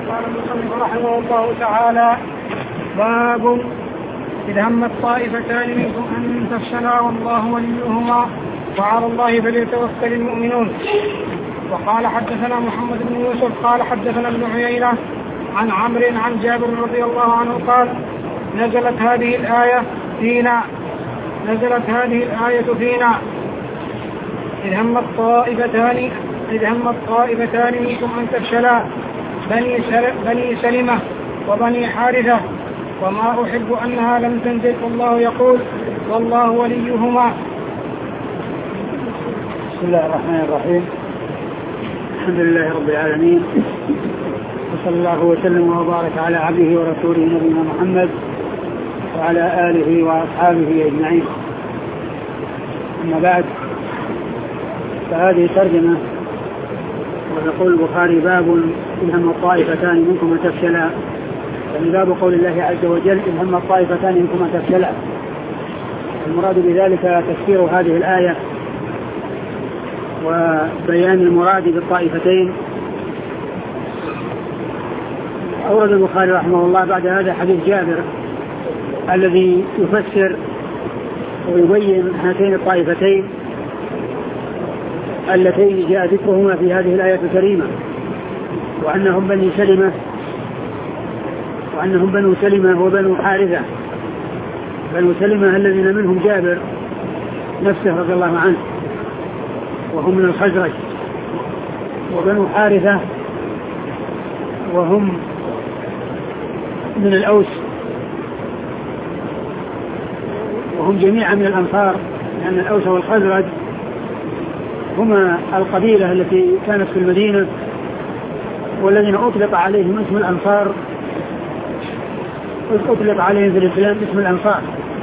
قال المصنف رحمه الله تعالى: باب إذا همت طائفتان منكم أن تفشلا والله وليهما وعلى الله فليتوكل المؤمنون. وقال حدثنا محمد بن يوسف قال حدثنا ابن عيينة عن عمرو عن جابر رضي الله عنه قال: نزلت هذه الآية فينا إذ همت طائفتان منكم أن تفشلا بني سلمة وبني حارثة وما أحب أنها لم تنزل الله يقول والله وليهما. بسم الله الرحمن الرحيم. الحمد لله رب العالمين، وصلى الله وسلم وبارك على عبده ورسوله نبينا محمد وعلى آله وأصحابه أجمعين. أما بعد، فهذه ترجمة، ويقول البخاري: باب إن هم الطائفتان منكم أن تفشلا. يعني باب قول الله عز وجل: إن هم الطائفتان منكم أن تفشلا. المراد بذلك تفسير هذه الآية وبيان المراد بالطائفتين. أورد البخاري رحمه الله بعد هذا حديث جابر الذي يفسر ويبين هاتين الطائفتين اللتين جاء ذكرهما في هذه الآية الكريمة، وأنهم بنو سلمة وبنو حارثة. بنو سلمة الذين منهم جابر نفسه رضي الله عنه وهم من الخزرج، وبنو حارثة وهم من الأوس، وهم جميعا من الأنصار، لأن الأوس والخزرج هما القبيلة التي كانت في المدينة والذين أطلق عليهم اسم الأنصار، أطلق عليهم في الإسلام اسم الأنصار.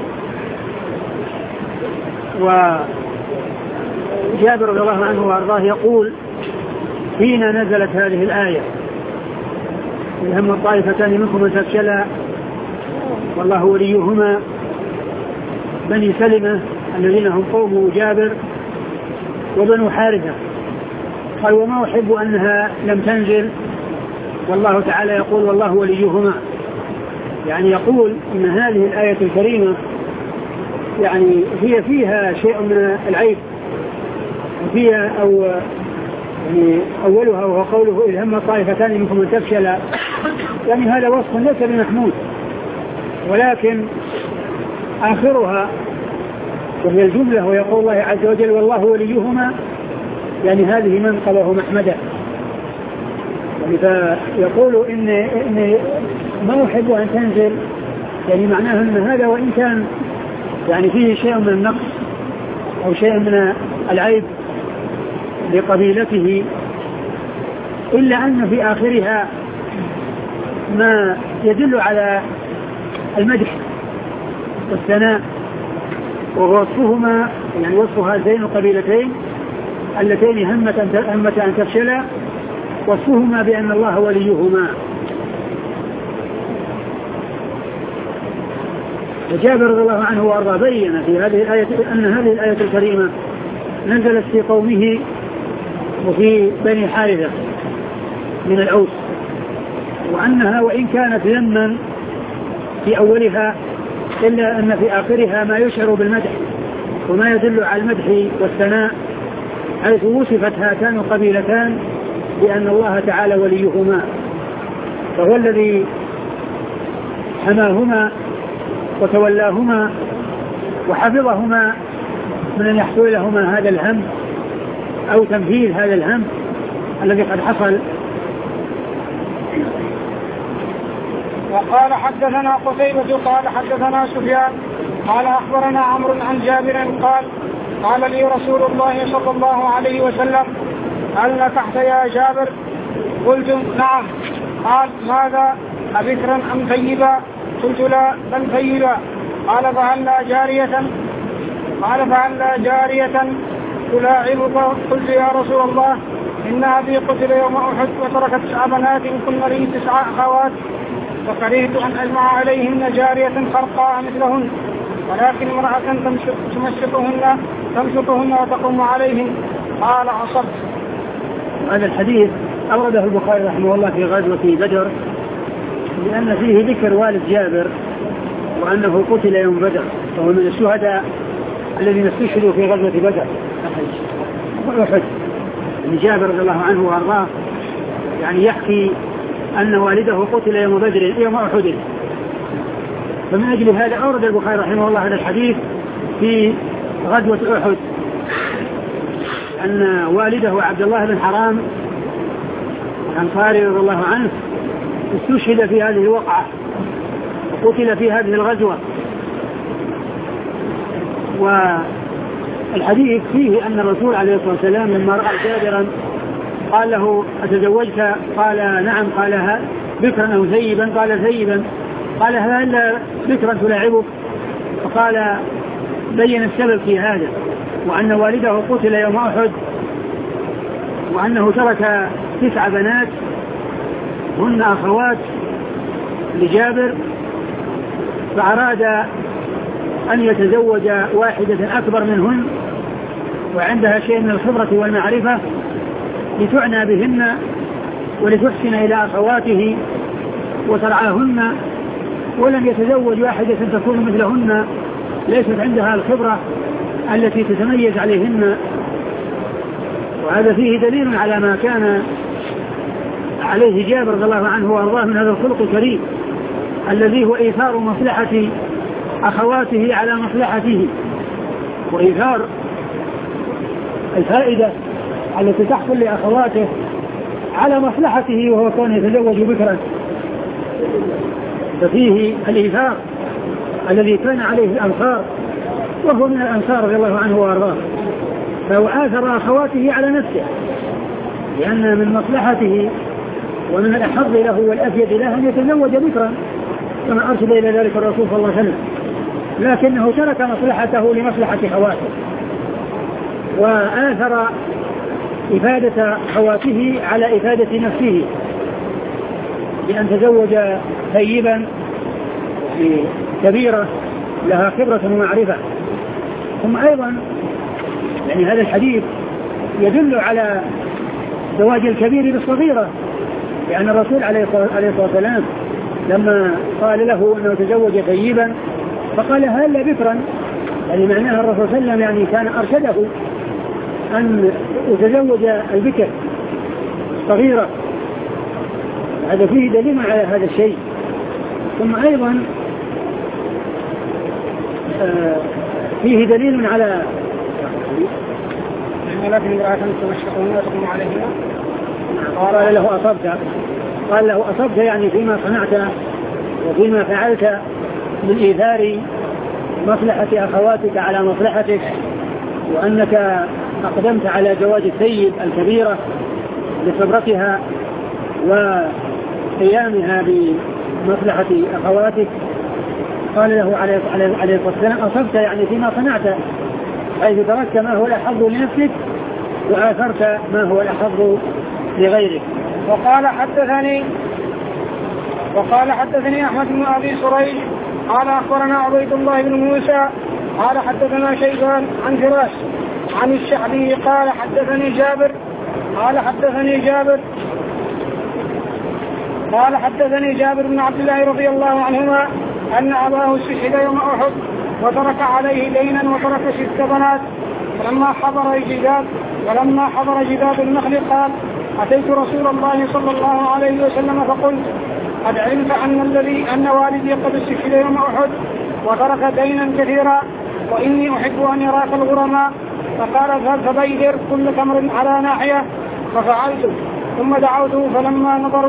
وجابر رضي الله عنه وأرضاه يقول: فينا نزلت هذه الآية إن هم الطائفتان منكم أن تفشلا والله وليهما. بني سلمة الذين هم قوم جابر وبنو حارثة. قال: وما أحب أنها لم تنزل والله تعالى يقول والله وليهما. يعني يقول إن هذه الآية الكريمة يعني هي فيها شيء من العيب، وفيها يعني أولها وهو قوله: إذ هم طائفتان منكم أن تفشلا. يعني هذا وصف ليس بمحمود، ولكن آخرها وهي الجملة ويقول الله عز وجل والله وليهما، يعني هذه منقبة محمدة. يعني فيقول إن ما أحب أن تنزل، يعني معناه أن هذا وإن كان يعني فيه شيء من النقص أو شيء من العيب لقبيلته، إلا أن في آخرها ما يدل على المدح والثناء، ووصفهما يعني وصف هذين القبيلتين اللتين همت أن تفشلا، وصفهما بأن الله وليهما. وجابر رضي الله عنه وأرضاه بين في هذه الآية أن هذه الآية الكريمة نزلت في قومه وفي بني حارثة من الأوس، وأنها وإن كانت ذما في أولها إلا أن في آخرها ما يشعر بالمدح وما يدل على المدح والثناء، حيث وصفت هاتان القبيلتان بأن الله تعالى وليهما، فهو الذي حماهما وتولاهما وحفظهما من أن يحصل لهما هذا الهم أو تنفيذ هذا الهم الذي قد حصل. وقال حدثنا قتيبة قال حدثنا سفيان قال أخبرنا عمرو عن جابر قال لي رسول الله صلى الله عليه وسلم: هل نكحت يا جابر؟ قلت: نعم. قال: ماذا، أبكرا أم ثيبا؟ قلت: لا، بل ثيبا. قال: فهل لا جارية تلاعبك؟ قلت: يا رسول الله، إن أبي قتل يوم أحد وترك 9 بنات كن لي 9 أخوات، فكرهت أن أجمع عليهن جارية خرقاء مثلهن، ولكن امرأة تمشطهن وتقوم عليهن. قال: أصبت. هذا الحديث أورده البخاري رحمه الله في غزوة بدر لأن فيه ذكر والد جابر وأنه قتل يوم بدر، وهو من الشهداء الذين استشهدوا في غزوة بدر وأحد. جابر رضي الله عنه وأرضاه يعني يحكي أن والده قتل يوم بدر يوم أحد، فمن أجل هذا أورد البخاري رحمه الله هذا الحديث في غزوة أحد، أن والده عبد الله بن حرام الأنصاري رضي الله عنه استشهد في هذه الوقعة وقتل في هذه الغزوة. والحديث فيه أن الرسول عليه الصلاة والسلام لما رأى جابرا قال له أتزوجت؟ قال نعم. قال بكرا أو ثيبا؟ قال ثيبا. قال هل بكرا تلاعبك؟ فقال بين السبب في هذا، وأن والده قتل يوم أحد، وأنه ترك 9 بنات هن أخوات لجابر، فأراد أن يتزوج واحدة أكبر منهن وعندها شيء من الخبرة والمعرفة لتعنى بهن ولتحسن إلى أخواته وترعاهن، ولم يتزوج واحدة تكون مثلهن ليست عندها الخبرة التي تتميز عليهن. وهذا فيه دليل على ما كان عليه جابر رضي الله عنه وارضاه من هذا الخلق الكريم الذي هو إيثار مصلحة أخواته على مصلحته، وإيثار الفائدة التي تحصل لأخواته على مصلحته وهو كان يتزوج بكرا. ففيه الإيثار الذي كان عليه الأنصار، وهو من الأنصار رضي الله عنه وارضاه، فهو آثر أخواته على نفسه لأن من مصلحته ومن الأحظ له والأفيد له أن يتزوج بكرا كما أرشد إلى ذلك الرسول صلى الله عليه وسلم، لكنه ترك مصلحته لمصلحة خواته وآثر إفادة خواته على إفادة نفسه بأن تزوج ثيبا كبيرة لها خبرة ومعرفة. ثم أيضا يعني هذا الحديث يدل على زواج الكبير بالصغيرة، لأن الرسول عليه الصلاة والسلام لما قال له أنه تزوج ثيبا فقال هل بكرا، يعني معناها الرسول صلى الله عليه وسلم يعني كان أرشده أن يتزوج البكر صغيرة. هذا فيه دليل على هذا الشيء. ثم أيضا فيه دليل على لكن امرأة تمشقون وتقوم عليهما قال له أصبت يعني فيما صنعت وفيما فعلت من إيثار مصلحة أخواتك على مصلحتك، وأنك أقدمت على زواج الثيب الكبيرة لخبرتها وقيامها بمصلحة أخواتك. قال له عليه الصلاة والسلام أصبت يعني فيما صنعت، حيث تركت ما هو الأحظ لنفسك وآثرت ما هو الأحظ لغيرك. وقال حدثني أحمد بن أبي سريج قال أخبرنا عبيد الله بن موسى قال حدثنا شيبان عن فراش عن الشعبي قال حدثني جابر بن عبد الله رضي الله عنهما أن أباه استشهد يوم أحد وترك عليه دينا وترك 6 بنات. فلما حضر جداد النخل قال أتيت رسول الله صلى الله عليه وسلم فقلت قد علمت أن والدي قد استشهد يوم أحد وترك دينا كثيرا وإني أحب أن يراك الغرماء. فقال اذهب فبيدر كل تمر على ناحية، ففعلت ثم دعوته فلما نظروا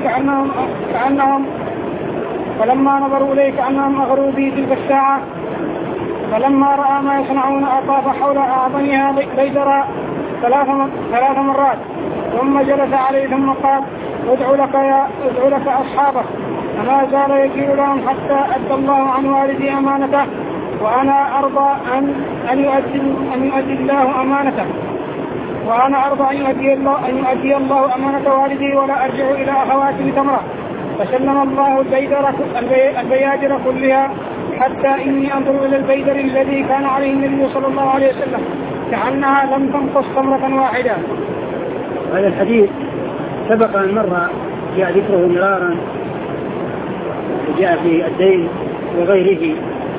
إليه كأنهم أغروا بي تلك الساعة، فلما رأى ما يصنعون أطاف حول أعظمها بيدرا 3 مرات ثم جلس عليه ثم قال ادعو لك أصحابك. فما زال يجيء لهم حتى أدى الله عن والدي أمانته وأنا أرضى أن يؤدي الله أمانته وأنا أرضى أن يؤدي الله أمانة والدي ولا أرجع إلى أخواتي بتمرة. فسلم الله البيادر كلها حتى إني أنظر إلى البيدر الذي كان عليه النبي صلى الله عليه وسلم كأنها لم تنقص تمرة واحدة. هذا الحديث سبق أن مر جاء ذكره مرارا وجاء في الدين وغيره،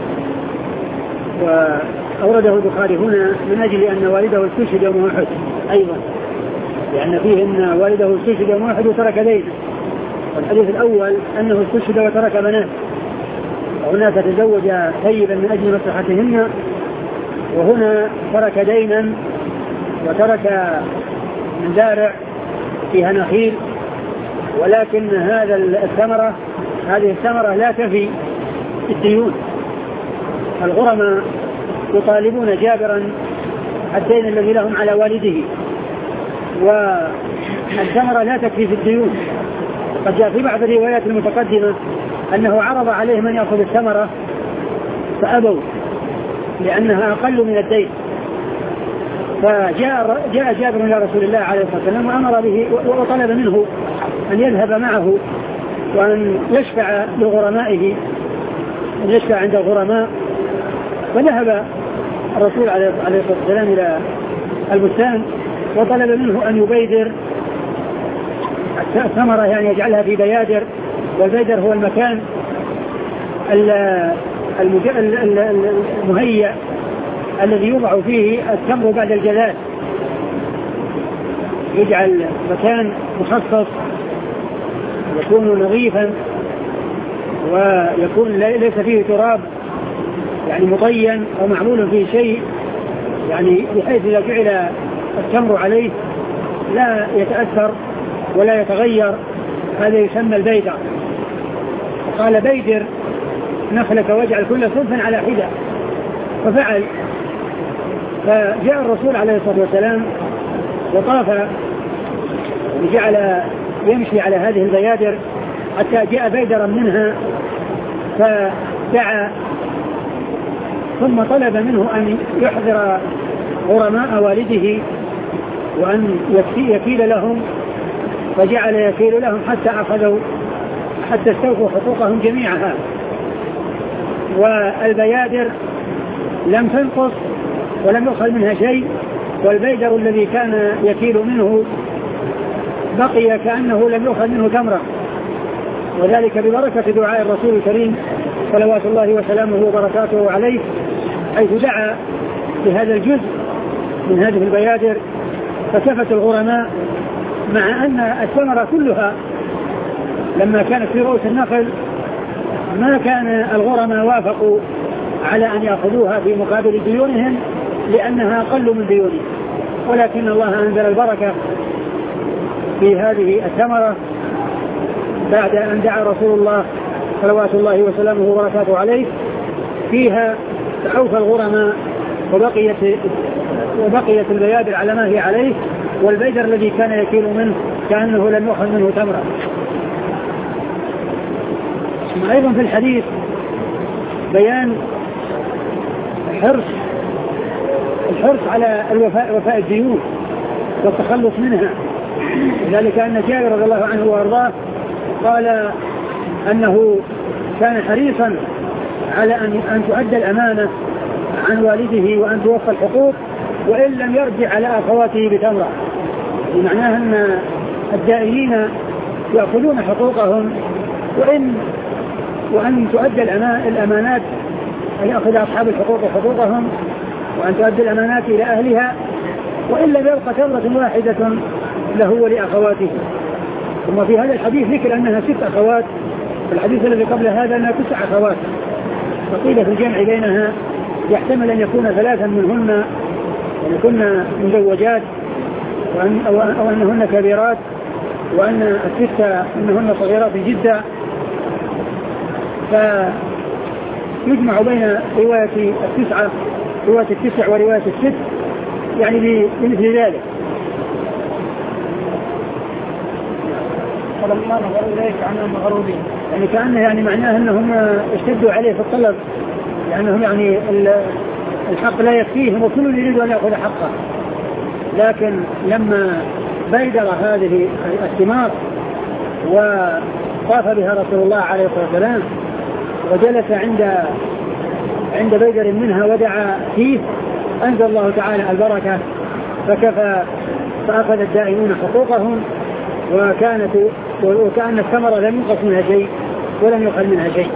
وأورده البخاري هنا من أجل أن والده استشهد يوم أحد أيضا، لأن فيه أن والده استشهد يوم أحد وترك دينا. والحديث الأول أنه استشهد وترك بنات، وهناك تزوج ثيبا من أجل مصلحتهن، وهنا ترك دينا وترك مزارع فيها نخيل، ولكن هذه الثمرة لا تفي الديون. الغرماء يطالبون جابرا الدين الذي لهم على والده، والثمرة لا تكفي في الديون. قد جاء في بعض الروايات المتقدمة أنه عرض عليهم أن يأخذ الثمرة فأبوا لأنها أقل من الدين، فجاء جابر إلى رسول الله عليه الصلاة والسلام وأمر به وطلب منه أن يذهب معه وأن يشفع لغرمائه، أن يشفع عند الغرماء. فذهب الرسول عليه الصلاة والسلام إلى البستان وطلب منه أن يبيدر الثمرة، يعني يجعلها في بيادر، والبيدر هو المكان المهيأ الذي يوضع فيه التمر بعد الجلال، يجعل مكان مخصص يكون نظيفا ويكون ليس فيه تراب يعني مطين أو معمول فيه شيء، يعني بحيث إذا جعل التمر عليه لا يتأثر ولا يتغير، هذا يسمى البيدر. قال بيدر نخلك واجعل كل صنف على حدة، ففعل. فجاء الرسول عليه الصلاة والسلام وطاف وجعل يمشي على هذه البيادر حتى جاء بيدرا منها فدعا، ثم طلب منه أن يحضر غرماء والده وأن يكيل لهم، فجعل يكيل لهم حتى استوفوا حقوقهم جميعها. والبيادر لم تنقص ولم يؤخذ منها شيء، والبيدر الذي كان يكيل منه بقي كأنه لم يؤخذ منه تمرة، وذلك ببركة دعاء الرسول الكريم صلوات الله وسلامه وبركاته عليه، حيث دعا بهذا الجزء من هذه البيادر فكفت الغرماء، مع أن الثمرة كلها لما كانت في رؤوس النخل ما كان الغرماء وافقوا على أن يأخذوها في مقابل ديونهم لأنها أقل من ديونهم، ولكن الله أنزل البركة في هذه الثمرة بعد أن دعا رسول الله صلوات الله وسلامه وبركاته عليه فيها، فأوفى الغرماء وبقيت البيادر على ما هي عليه، والبيدر الذي كان يكيل منه كأنه لم يؤخذ منه تمرة. أيضا في الحديث بيان الحرص على وفاء الديون والتخلص منها، ذلك أن جابر رضي الله عنه وارضاه قال أنه كان حريصا على أن تؤدى الأمانة عن والده وأن توفى الحقوق وإن لم يرجع على أخواته بتمرة، بمعناه أن الدائنين يأخذون حقوقهم وأن تؤدى الأمانات، أن يأخذ أصحاب الحقوق حقوقهم وأن تؤدي الأمانات إلى أهلها، وإن لم يبقى تمرة واحدة له ولأخواته. ثم في هذا الحديث ذكر أنها 6 أخوات، في الحديث الذي قبل هذا أنها 9 أخوات، فقيل في الجمع بينها يحتمل أن يكون 3 منهن أن يكون مزوجات أو أنهن كبيرات، وأن 6 أنهن صغيرات جدا، فيجمع بين رواية 9 ورواية 6 يعني بمثل ذلك. فلما نظروا إليه كأنهم مغرورين، يعني كأنه يعني معناه أنهم اشتدوا عليه في الطلب، لأنهم يعني الحق لا يكفيهم وكل يريد أن يأخذ حقه، لكن لما بيدر هذه الثمار وطاف بها رسول الله عليه الصلاة والسلام وجلس عند بيدر منها ودعا فيه، أنزل الله تعالى البركة فكفى، فأخذ الدائمون حقوقهم وكأن الثمرة لم ينقص منها شيء ولم يقل منها شيء.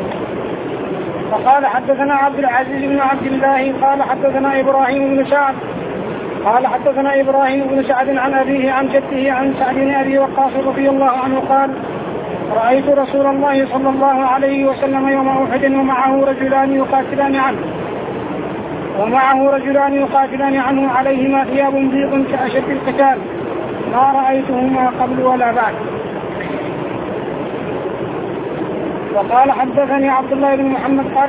فقال حدثنا عبد العزيز بن عبد الله قال حدثنا إبراهيم بن سعد قال حدثنا إبراهيم بن سعد عن أبيه عن جده عن سعد بن أبي وقاص رضي الله عنه قال رأيت رسول الله صلى الله عليه وسلم يوم أحد ومعه رجلان يقاتلان عنه عليهما ثياب بيض كأشد القتال ما رأيتهما قبل ولا بعد. وقال حدثني عبد الله بن محمد قال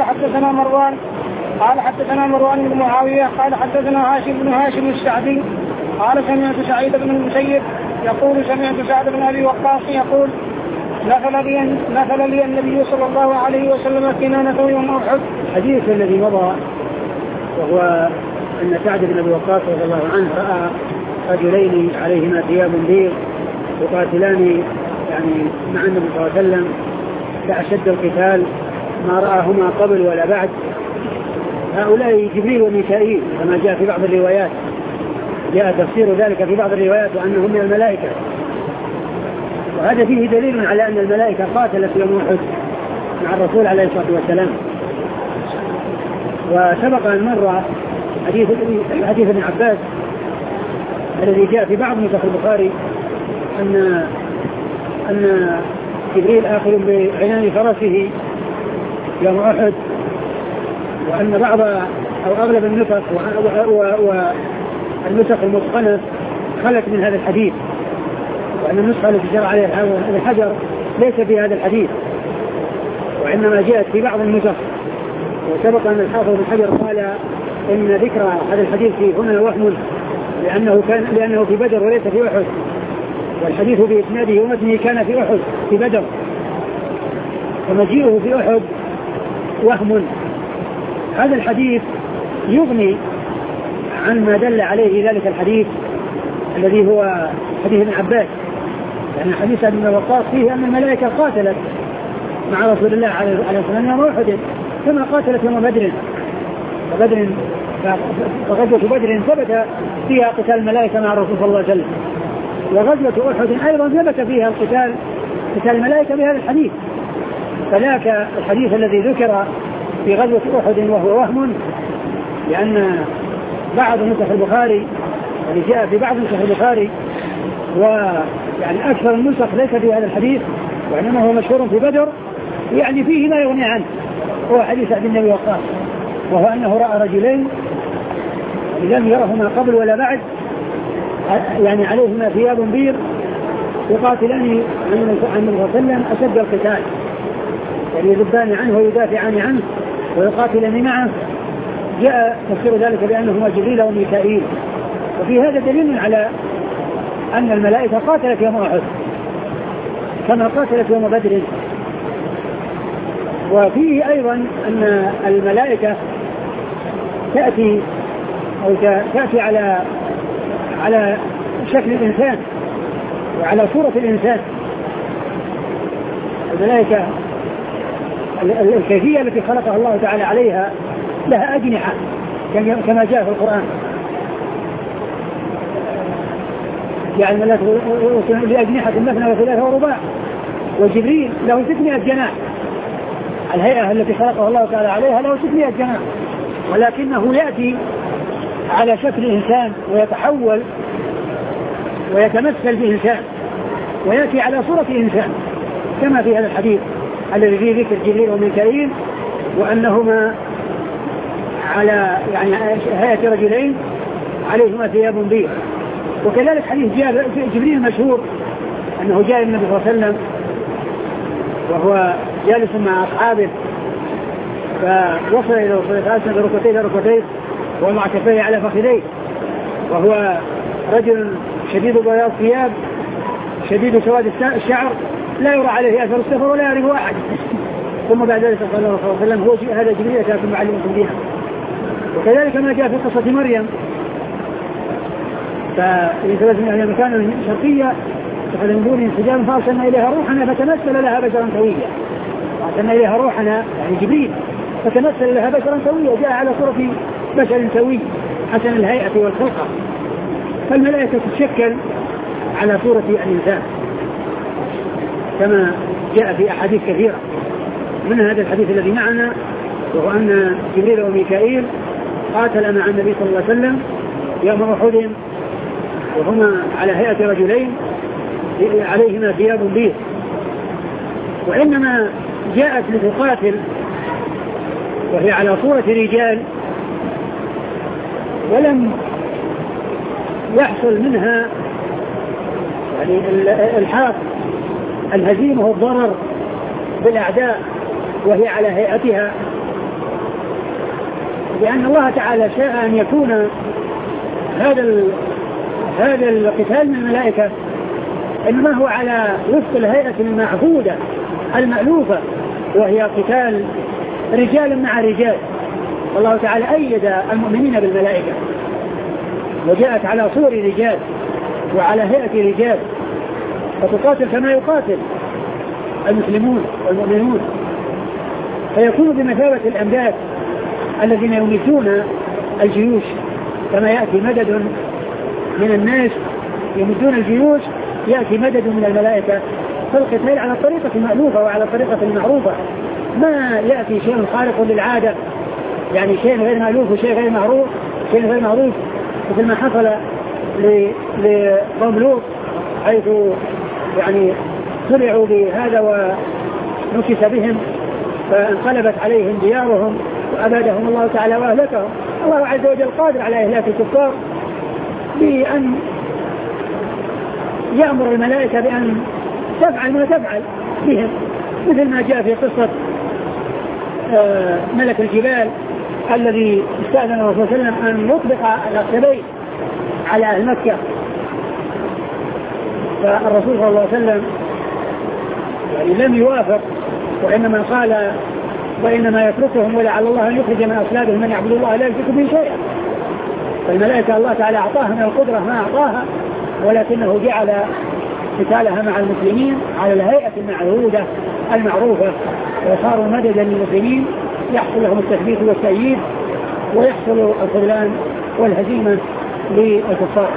حدثنا مروان بن معاوية قال حدثنا هاشم بن هاشم السعدي قال سمعت سعيد بن المسيب يقول سمعت سعد بن أبي وقاص يقول نفل لي النبي صلى الله عليه وسلم كنانة يوم أحد. الحديث الذي مضى وهو أن سعد بن أبي وقاص رضي الله عنه رأى رجلين عليهما ثياب بيض يقاتلان يعني مع النبي صلى الله عليه وسلم لأشد القتال ما رآهما قبل ولا بعد. هؤلاء جبريل وميكائيل كما جاء في بعض الروايات، جاء تفسير ذلك في بعض الروايات وأنهم من الملائكة، وهذا فيه دليل على أن الملائكة قاتلت يوم أحد مع الرسول عليه الصلاة والسلام. وسبق أن مر حديث ابن عباس الذي جاء في بعض نسخ البخاري أن جبريل آخذ بعنان فرسه يوم أحد، وأن بعض أو أغلب النسخ والنسخ المتقنة خلت من هذا الحديث، وأن النسخة التي جرى عليها الحجر ليس في هذا الحديث وإنما جاءت في بعض النسخ. وسبق أن الحافظ بن حجر قال إن ذكر هذا الحديث هنا وهم لأنه في بدر وليس في أحد، والحديث بإسناده ومتنه كان في أحد في بدر، ومجيئه في أحد وهم. هذا الحديث يغني عن ما دل عليه ذلك الحديث الذي هو حديث ابن عباس، يعني حديث ابن وقاص فيه أن الملائكة قاتلت مع رسول الله عليه الصلاة والسلام يوم أحد كما قاتلت يوم بدر. فغزوة بدر ثبت فيها قتال الملائكة مع الرسول صلى الله عليه وسلم، وغزوة أحد أيضا ثبت فيها قتال الملائكة بهذا الحديث. فذاك الحديث الذي ذكر في غزوة أحد وهو وهم، لأن بعض نسخ البخاري اللي جاء في بعض نسخ البخاري ويعني أكثر النسخ ليس في هذا الحديث، وإنما هو مشهور في بدر، يعني فيه ما يغني عنه، هو حديث سعد بن أبي وقاص، وهو أنه رأى رجلين لم يرهما قبل ولا بعد، يعني عليهما ثياب بيض يقاتلان عن النبي صلى الله عليه وسلم أشد القتال، يعني يذبان عنه ويدافعان عنه ويقاتلان معه. جاء تفسير ذلك بأنهما جبريل وميكائيل، وفي هذا دليل على أن الملائكة قاتلت يوم أحد كما قاتلت يوم بدر. وفيه أيضا أن الملائكة تأتي على شكل الإنسان وعلى صورة الإنسان. الملائكة الكيفية التي خلقها الله تعالى عليها لها أجنحة كما جاء في القرآن، يعني لأجنحة مثنى وثلاثة ورباع، وجبريل له 600 جناح. الهيئة التي خلقها الله تعالى عليها له 600 جناح، ولكنه يأتي على شكل إنسان ويتحول ويتمثل بإنسان ويأتي على صورة إنسان، كما في هذا الحديث الذي فيه ذكر جبريل وميكائيل وأنهما على يعني هيئة رجلين عليهما ثياب بيض. وكذلك حديث جبريل مشهور أنه جاء النبي صلى الله عليه وسلم وهو جالس مع أصحابه، فوصل إلى فأسند ركبتيه ومع كفيه على فخذيه، وهو رجل شديد بياض ثياب شديد سواد الشعر لا يرى عليه أثر السفر ولا يعرف أحد. ثم بعد ذلك قال الله صلى الله عليه وسلم هذا جبريل أتاكم معلمكم بها. وكذلك ما جاء في قصة مريم، فإن من مكان شرقية فقد من دون انسجام فأرسلنا إليها روحنا فتمثل لها بشرا سويا. فأرسلنا إليها روحنا يعني جبريل فتمثل لها بشرا سويا، جاء على صورة بشر سوي حسن الهيئة والخلقة. فالملائكة تتشكل على صورة الإنسان. كما جاء في أحاديث كثيرة، من هذا الحديث الذي معنا، وهو أن جبريل وميكائيل قاتل مع النبي صلى الله عليه وسلم يوم أحد وهما على هيئة رجلين عليهما ثياب بيض، وإنما جاءت لتقاتل وهي على صورة رجال، ولم يحصل منها يعني الحاق الهزيمة والضرر بالأعداء وهي على هيئتها، لأن الله تعالى شاء أن يكون هذا القتال من الملائكة إنما هو على وفق الهيئة المعهودة المألوفة، وهي قتال رجال مع رجال. الله تعالى أيد المؤمنين بالملائكة وجاءت على صور رجال وعلى هيئة رجال، فتقاتل كما يقاتل المسلمون والمؤمنون، فيكون بمثابة الأمداد الذين يمدون الجيوش، كما يأتي مدد من الناس يمدون الجيوش يأتي مدد من الملائكة. فالقتال على الطريقة المألوفة وعلى الطريقة المعروفة، ما يأتي شيء خارق للعادة، يعني شيء غير مألوف وشيء غير معروف، شيء غير معروف، مثل ما حصل لقوم لوط حيث يعني طلعوا بهذا ونكس بهم فانقلبت عليهم ديارهم وأبادهم الله تعالى وأهلكهم. الله عز وجل قادر على إهلاك الكفار بأن يأمر الملائكة بأن تفعل ما تفعل بهم، مثل ما جاء في قصة ملك الجبال الذي استأذن الرسول صلى الله عليه وسلم أن يطبق الأخشبين على أهل مكة، فالرسول صلى الله عليه وسلم يعني لم يوافق، وإنما قال وإنما يتركهم ولعل الله أن يخرج من أصلابهم من يعبد الله لا يشرك به شيئا. فالملائكة الله تعالى أعطاها من القدرة ما أعطاها، ولكنه جعل قتالها مع المسلمين على الهيئة المعهودة المعروفة، وصاروا مددا للمسلمين يحصل لهم التثبيت والتأييد ويحصل الخذلان والهزيمة للكفار.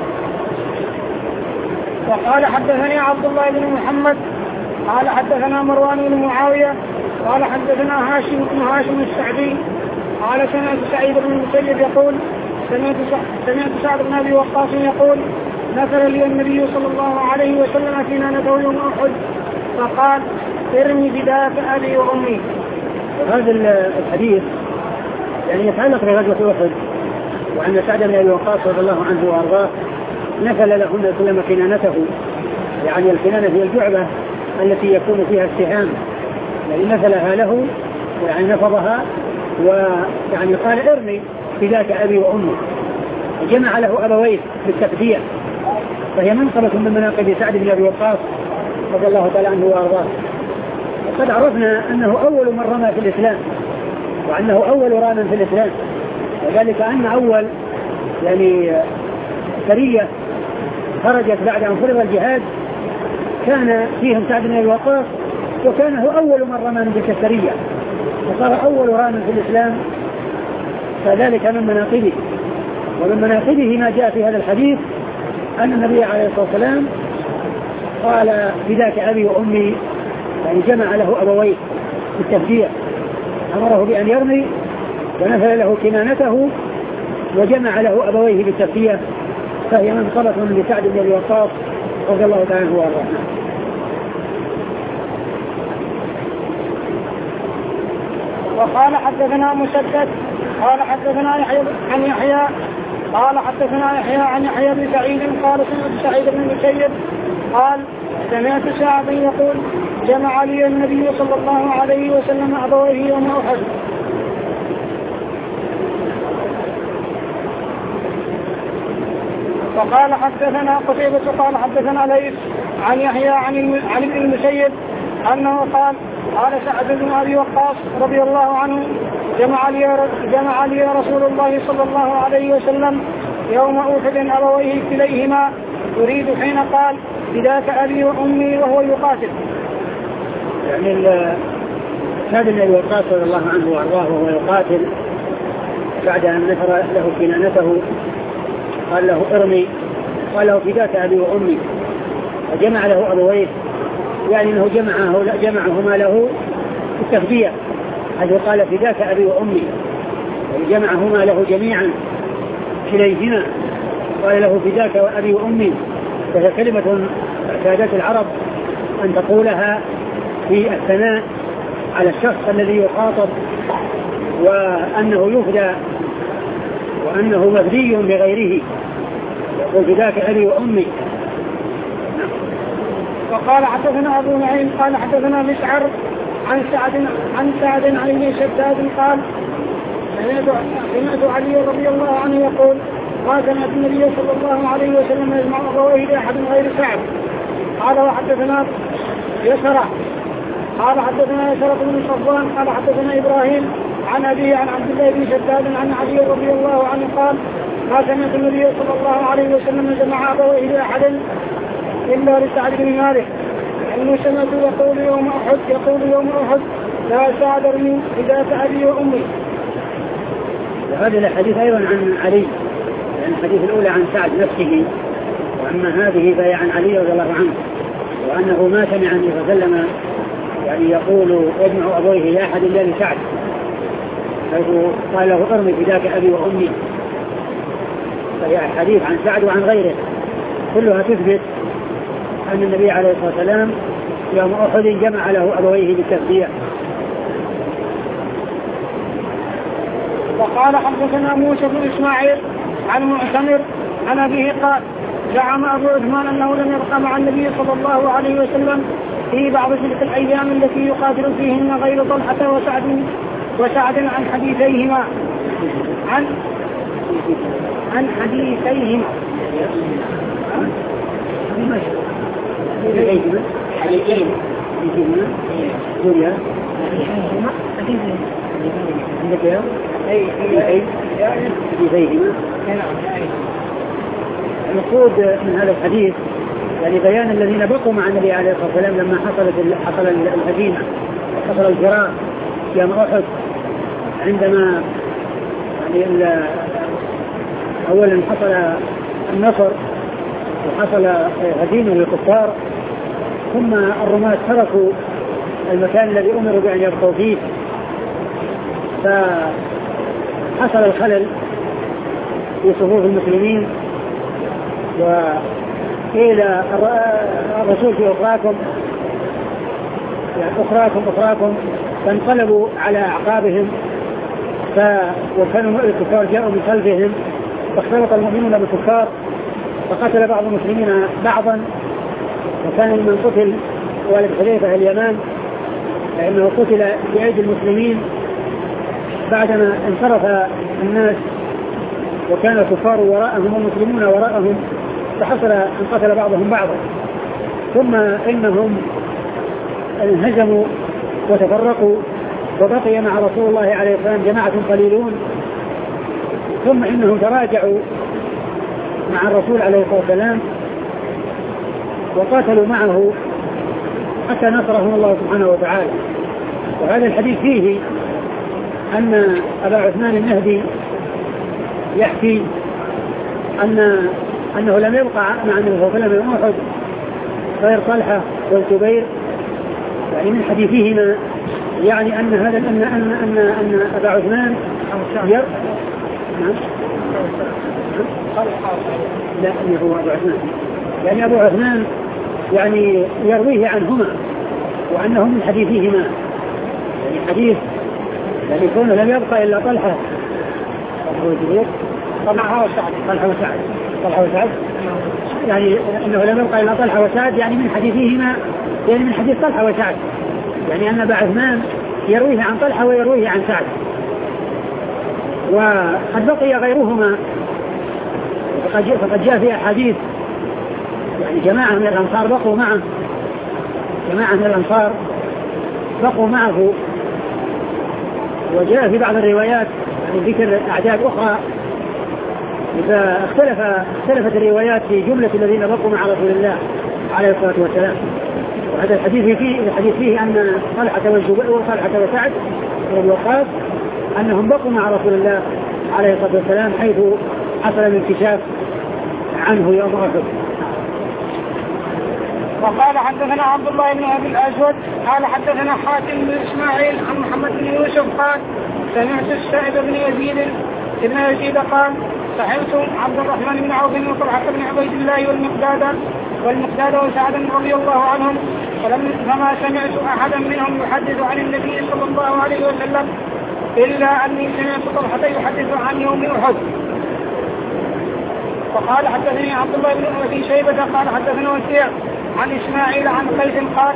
وقال حدثني عبد الله بن محمد قال حدثنا مروان بن معاوية قال حدثنا هاشم السعدي قال سمعت سعيد بن المسيب يقول سمعت سعد بن أبي وقاص يقول نزل لي النبي صلى الله عليه وسلم كنانته يوم أحد فقال ارمي فداك أبي وأمي. هذا الحديث يعني يتعلق بغزوة أحد، وأن سعد بن أبي وقاص رضي الله عنه وأرضاه نفل له النبي صلى الله عليه وسلم كنانته، يعني الكنانة هي الجعبة التي يكون فيها السهام، يعني نفلها له يعني نفضها ويعني قال ارمي فداك أبي وأمي، جمع له أبويه بالتفدية، فهي منقبة من مناقب سعد بن أبي وقاص رضي الله تعالى عنه وأرضاه. وقد عرفنا أنه أول من رمى في الإسلام، وأنه أول رام في الإسلام، وذلك أن أول يعني سرية خرجت بعد أن فرض الجهاد كان فيهم سعد بن أبي وقاص، وكان هو أول من رمى من تلك السرية، وصار أول رام في الإسلام، فذلك من مناقبه. ومن مناقبه ما جاء في هذا الحديث أن النبي عليه الصلاة والسلام قال فداك أبي وأمي، يعني جمع له أبويه بالتفدية، أمره بأن يرمي ونفل له كنانته وجمع له أبويه بالتفدية، فهي منقبة من سعد بن أبي وقاص رضي الله تعالى عنه وارضاه. وقال حدثنا مسدد قال حدثنا يحيى عن يحيى قال حدثنا يحيى عن يحيى بن سعيد قال سمعت سعيد بن المسيب قال سمعت سعدا يقول جمع لي النبي صلى الله عليه وسلم أبويه يوم أحد. وقال حدثنا قتيبة قال حدثنا ليث عن يحيى عن ابن المسيب أنه قال قال سعد بن أبي وقاص رضي الله عنه جمع لي رسول الله صلى الله عليه وسلم يوم أحد أبويه كليهما يريد حين قال فداك أبي وأمي وهو يقاتل. يعني سعد بن أبي وقاص رضي الله عنه وأرضاه وهو يقاتل بعد أن نفر له كنانته قال له ارمي، قال له فداك أبي وأمي، فجمع له أبويه يعني أنه جمعهما له التفدية، حيث قال فداك أبي وأمي، جمعهما له جميعا كليهما، قال له فداك أبي وأمي، وهي كلمة اعتادت العرب أن تقولها في الثناء على الشخص الذي يخاطب، وأنه يفدى وأنه مفدي لغيره، يقول فداك أبي وأمي. وقال حدثنا أبو نعيم قال حدثنا مسعر عن سعد عن ابن شداد قال سمعت علي رضي الله عنه يقول ما سمعت النبي صلى الله عليه وسلم يجمع أبويه لأحد غير سعد. قال وحدثنا يسرى قال حدثنا يسرى بن صفوان قال حدثنا إبراهيم عن أبيه عن عبد الله بن شداد عن علي رضي الله عنه قال ما سمعت النبي صلى الله عليه وسلم جمع أبويه لأحد إلا لسعد بن مالك، إنه سمعت يقول يوم أحد لا ساعدني فداك أبي وأمي. وهذا الحديث أيضا عن علي، يعني الحديث الأولى عن سعد نفسه، وأما هذه فهي عن علي رضي الله عنه، وأنه ما سمع النبي صلى الله عليه وسلم يعني يقول يجمع أبويه لأحد إلا لسعد، حيث قال له ارمي فداك أبي وأمي. فهي حديث عن سعد وعن غيره كلها تثبت أن النبي عليه الصلاة والسلام يوم أحد جمع له أبويه بالتفدية. وقال حدثنا موسى بن إسماعيل عن معتمر عن أبيه قال زعم أبو عثمان أنه لم يبقى مع النبي صلى الله عليه وسلم في بعض تلك الأيام التي يقاتل فيهن غير طلحة وسعد عن حديثيهما المقصود من هذا الحديث يعني بيان الذين بقوا مع النبي عليه الصلاة والسلام لما حصل الهزيمة وحصل الفرار يوم أحد، عندما يعني أولا حصل النصر وحصل هزيمة للكفار، ثم الرماة تركوا المكان الذي أمروا بأن يبقوا فيه، فحصل الخلل في صفوف المسلمين، وقيل الرسول في أخراكم فانقلبوا على أعقابهم، وكانوا الكفار جاءوا من خلفهم فاختلط المؤمنون بالكفار فقتل بعض المسلمين بعضا، وكان من قتل والد حذيفة اليمان لأنه قتل بأيدي المسلمين بعدما انصرف الناس وكان الكفار وراءهم والمسلمون وراءهم، فحصل أن قتل بعضهم بعضا، ثم إنهم انهزموا وتفرقوا وبقي مع رسول الله عليه الصلاة والسلام جماعة قليلون، ثم إنهم تراجعوا مع الرسول عليه الصلاة والسلام وقاتلوا معه حتى نصرهم الله سبحانه وتعالى. وهذا الحديث فيه أن أبا عثمان النهدي يحكي أنه لم يبقى مع النبي صلى الله عليه وسلم يوم أحد غير طلحة والزبير، يعني من حديثهما يعني أن هذا أن أبا عثمان لا هو أبو عثمان، يعني أبو عثمان يعني يرويه عنهما وأنه من حديثهما، يعني حديث يعني كونه لم يبقى إلا طلحة وسعد يعني أنه لم يبقى إلا طلحة وسعد، يعني من حديثهما، يعني من حديث طلحة وسعد، يعني أن أبا عثمان يرويه عن طلحة ويرويه عن سعد. وقد بقي غيرهما، فقد جاء في أحاديث يعني جماعة من الأنصار بقوا معه، وجاء في بعض الروايات يعني ذكر أعداد أخرى، فاختلفت الروايات في جملة الذين بقوا مع رسول الله عليه الصلاة والسلام. وهذا الحديث فيه أن طلحة والزبير وطلحة وسعد بن وقاص أنهم بقوا مع رسول الله عليه الصلاة والسلام حيث حصل الانكشاف عنه يوم أحد. وقال حدثنا عبد الله بن ابي الاسود قال حدثنا حاتم بن اسماعيل عن محمد بن يوسف قال سمعت السائب بن يزيد قال صحبت عبد الرحمن بن عوف وطلحة بن عبيد الله والمقداد وسعد رضي الله عنهم فما سمعت احدا منهم يحدث عن النبي صلى الله عليه وسلم الا اني سمعت طلحة يحدث عن يوم احد. وقال حدثني عبد الله بن ابي شيبة قال حدثنا وكيع عن اسماعيل عن قيس قال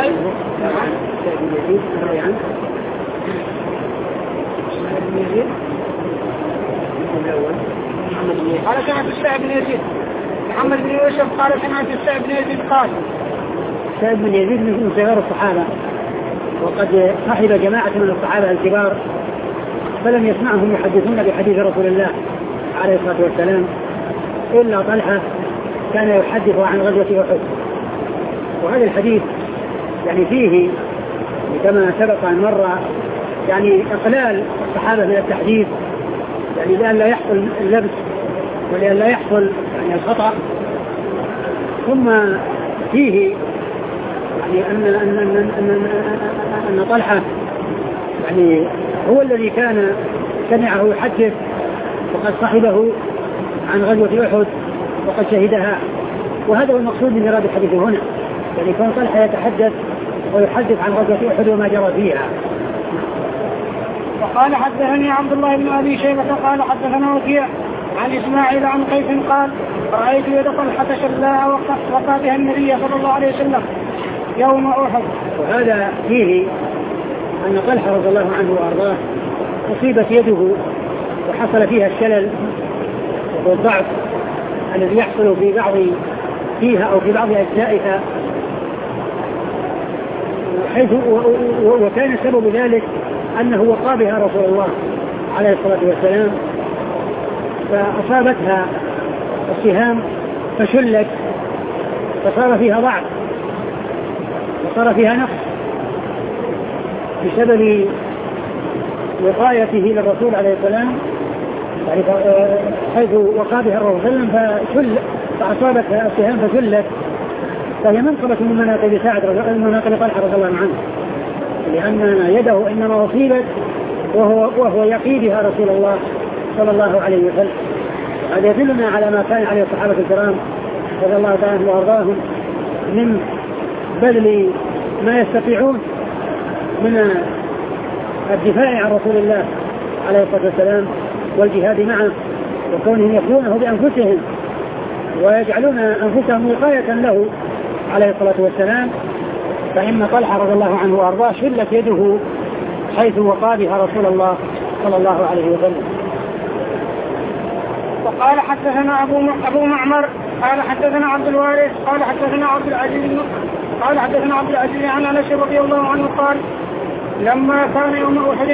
قال سمعت السائب بن يزيد محمد بن يوسف قال سمعت السائب بن يزيد قال السائب بن يزيد من صغار الصحابة وقد صحب جماعة من الصحابة الكبار فلم يسمعهم يحدثون بحديث رسول الله عليه الصلاة والسلام إلا طلحة كان يحدث عن غزوة أحد. وهذا الحديث يعني فيه كما سبق أن مر يعني إقلال الصحابة من التحديث يعني لأن لا يحصل اللبس ولأن لا يحصل يعني الخطأ. ثم فيه يعني أن طلحة يعني هو الذي كان سمعه يحدث وقد صحبه عن غزوة أحد وقد شهدها. وهذا هو المقصود من إرادة الحديث هنا يعني كون طلحة يتحدث ويحدث عن غزوة أحد وما جرى فيها. وقال حدثني عبد الله بن ابي شيبة قال حدثنا وكيع عن اسماعيل عن قيس قال رايت يد طلحة شلاء وقع بها النبي صلى الله عليه وسلم يوم احد. وهذا فيه ان طلحة رضي الله عنه وارضاه اصيبت يده وحصل فيها الشلل والضعف الذي يحصل فيها او في بعض اجزائها حيث وكان سبب ذلك أنه وقى بها رسول الله عليه الصلاة والسلام فأصابتها السهام فشلت فصار فيها ضعف وصار فيها نقص بسبب وقايته للرسول عليه السلام يعني حيث وقى بها الرسول صلى الله عليه وسلم فأصابتها السهام فشلت. فهي منقبة من مناقب طلحة رضي الله عنه لأن يده إنما أصيبت وهو يقي بها رسول الله صلى الله عليه وسلم. هذا يدلنا على ما كان عليه الصحابة الكرام رضي الله تعالى وأرضاهم من بذل ما يستطيعون من الدفاع عن رسول الله عليه الصلاة والسلام والجهاد معه وكونهم يخلونه بأنفسهم ويجعلون أنفسهم وقاية له عليه الصلاة والسلام. فإن طلحة رضي الله عنه وأرضاه شلت يده حيث وقى بها رسول الله صلى الله عليه وسلم. وقال حدثنا أبو معمر قال حدثنا عبد الوارث قال حدثنا عبد العزيز عن أنس رضي الله عنه قال لما كان يوم أحد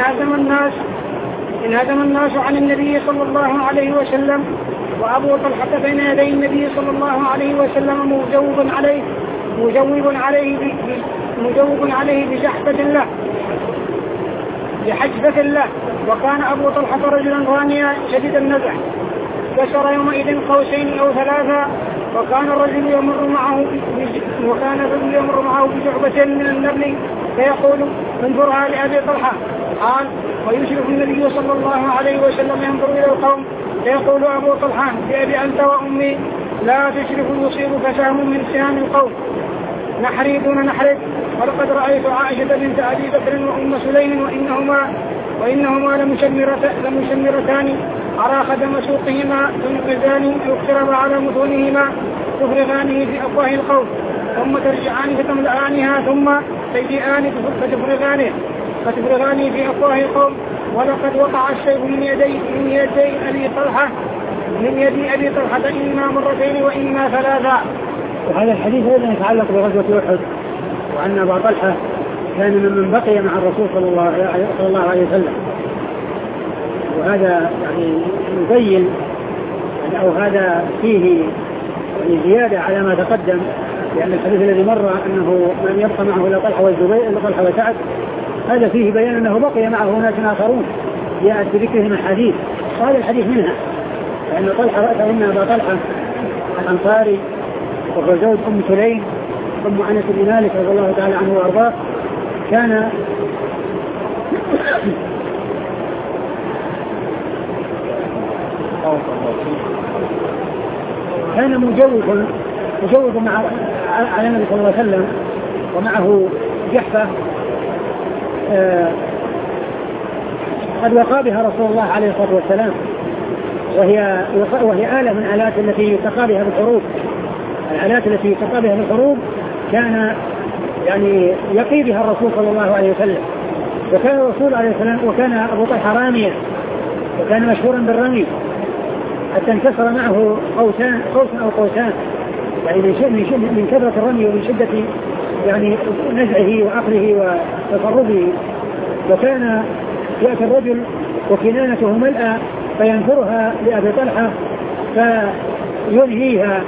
انهزم الناس عن النبي صلى الله عليه وسلم وأبو طلحة بين يدي النبي صلى الله عليه وسلم مجوب عليه بحجبة له وكان أبو طلحة رجلا رانيا شديد النزع كسر يومئذ قوسين أو ثلاثة وكان الرجل يمر معه بجعبة من النبل فيقول انظرها لأبي طلحة قال ويشرف النبي صلى الله عليه وسلم ينظر إلى القوم فيقول أبو طلحة بأبي أنت وأمي لا تشرف يصيبك سهم من سهام القوم نحري دون نحرك. ولقد رأيت عائشة بنت أبي بكر وأم سليم وإنهما لمشمرتان على خدم سوقهما تنقذان يقترب على متونهما تفرغانه في أفواه القوم ثم ترجعان فتملآنها ثم تجيئان فتفرغانه في أفواه القوم. ولقد وقع السيف من يد أبي طلحة إما مرتين وإما ثلاثا. وهذا الحديث أيضا يتعلق بغزوة أحد وأن أبا طلحة كان من بقي مع الرسول صلى الله عليه وسلم. وهذا يعني يبين أو هذا فيه يعني زيادة على ما تقدم لأن الحديث الذي مر أنه من يبقى معه إلا طلحة والزبير إلا طلحة وسعد هذا فيه بيان أنه بقي معه ناس آخرون جاءت بذكرهم الحديث وهذا الحديث منها فإن أبا طلحة الأنصاري وهو زوج أم سليم أم أنس بن مالك رضي الله تعالى عنه وأرضاه كان مجوز مع على النبي صلى الله عليه وسلم ومعه جحفة قد وقى بها رسول الله عليه الصلاة والسلام، وهي آلة من الآلات التي يتقى بها بالحروب. الآلات التي يتقى بها بالحروب كان يعني يقي بها الرسول صلى الله عليه وسلم. وكان الرسول عليه السلام وكان أبو طلحة راميا وكان مشهورا بالرمي حتى انكسر معه قوس أو قوسان، يعني من كثرة الرمي ومن شدة يعني نزعه وعقله وتصرفه. وكان يأتي الرجل وكنانته ملأى فينثرها لأبي طلحة فينهيها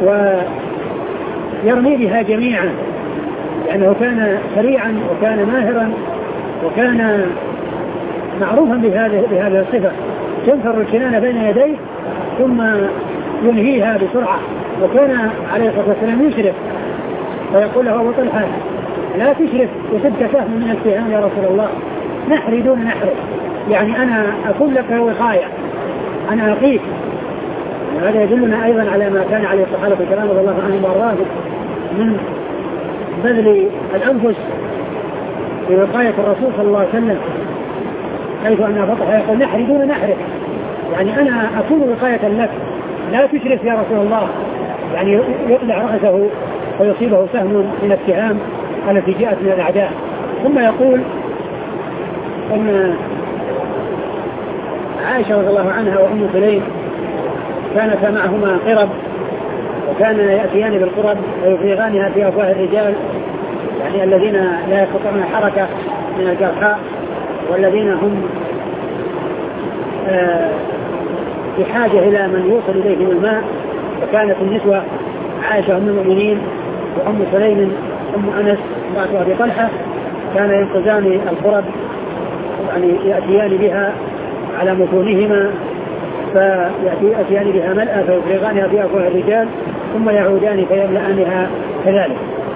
ويرمي بها جميعا، لأنه كان سريعا وكان ماهرا وكان معروفا بهذه الصفة. تنثر الكنانة بين يديه ثم ينهيها بسرعة. وكان عليه الصلاة والسلام يشرف فيقول له أبو طلحة لا تشرف وتبقى سهم من السهام يا رسول الله، نحري دون نحري، يعني أنا أكون لك وقاية، أنا أقيك. هذا يدلنا أيضا على ما كان عليه الصحابة الكرام رضي الله عنهم وأرضاهم من بذل الأنفس في وقاية الرسول صلى الله عليه وسلم، حيث أن أبو طلحة يقول نحري دون نحري، يعني أنا أكون وقاية لك، لا تشرف يا رسول الله، يعني يقلع رأسه ويصيبه سهم من السهام التي جاءت من الأعداء. ثم يقول أن عائشة رضي الله عنها وأم سليم كانتا معهما قرب، وكان يأتيان بالقرب ويفرغانها في أفواه الرجال، يعني الذين لا يستطيعون حركة من الجرحاء والذين هم بحاجة إلى من يوصل إليهم الماء. وكانت النسوة عائشة أم المؤمنين وأم سليم أم أنس امرأة أبي طلحة كان ينقذان القرب، يعني يأتيان بها على متونهما فيأتيان بها ملأ فيفرغانها في أفواه الرجال ثم يعودان فيملأنها كذلك.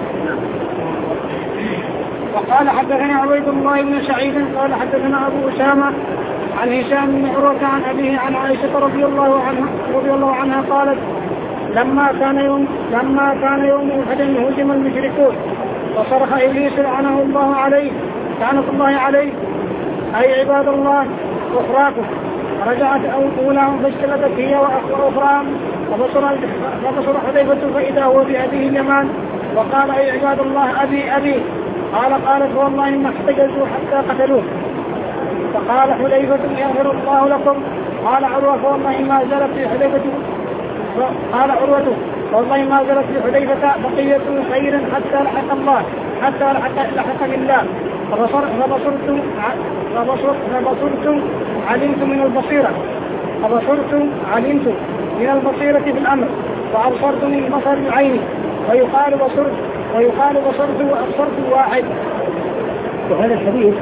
وقال حدثنا عبيد الله بن سعيد قال حدثنا أبو أسامة عن هشام بن عروة عن أبيه عن عائشة رضي الله عنها قالت لما كان يوم أحد هزم المشركون وصرخ إبليس لعنه الله عليه أي عباد الله أخراكم، رجعت أولاهم فاجتلدت هي وأخراهم فبصر حذيفة فإذا هو بأبيه اليمان وقال أي عباد الله أبي قالت والله ما احتجزوا حتى قتلوه. فقال حذيفة يغفر الله لكم. قال عروة والله ما زالت في حذيفة بقية خير حتى لحق بالله. فبصرتم علمتم من البصيرة في الأمر وأبصرت من بصر العين ويقال بصرت وأبصرت واحد. وهذا الحديث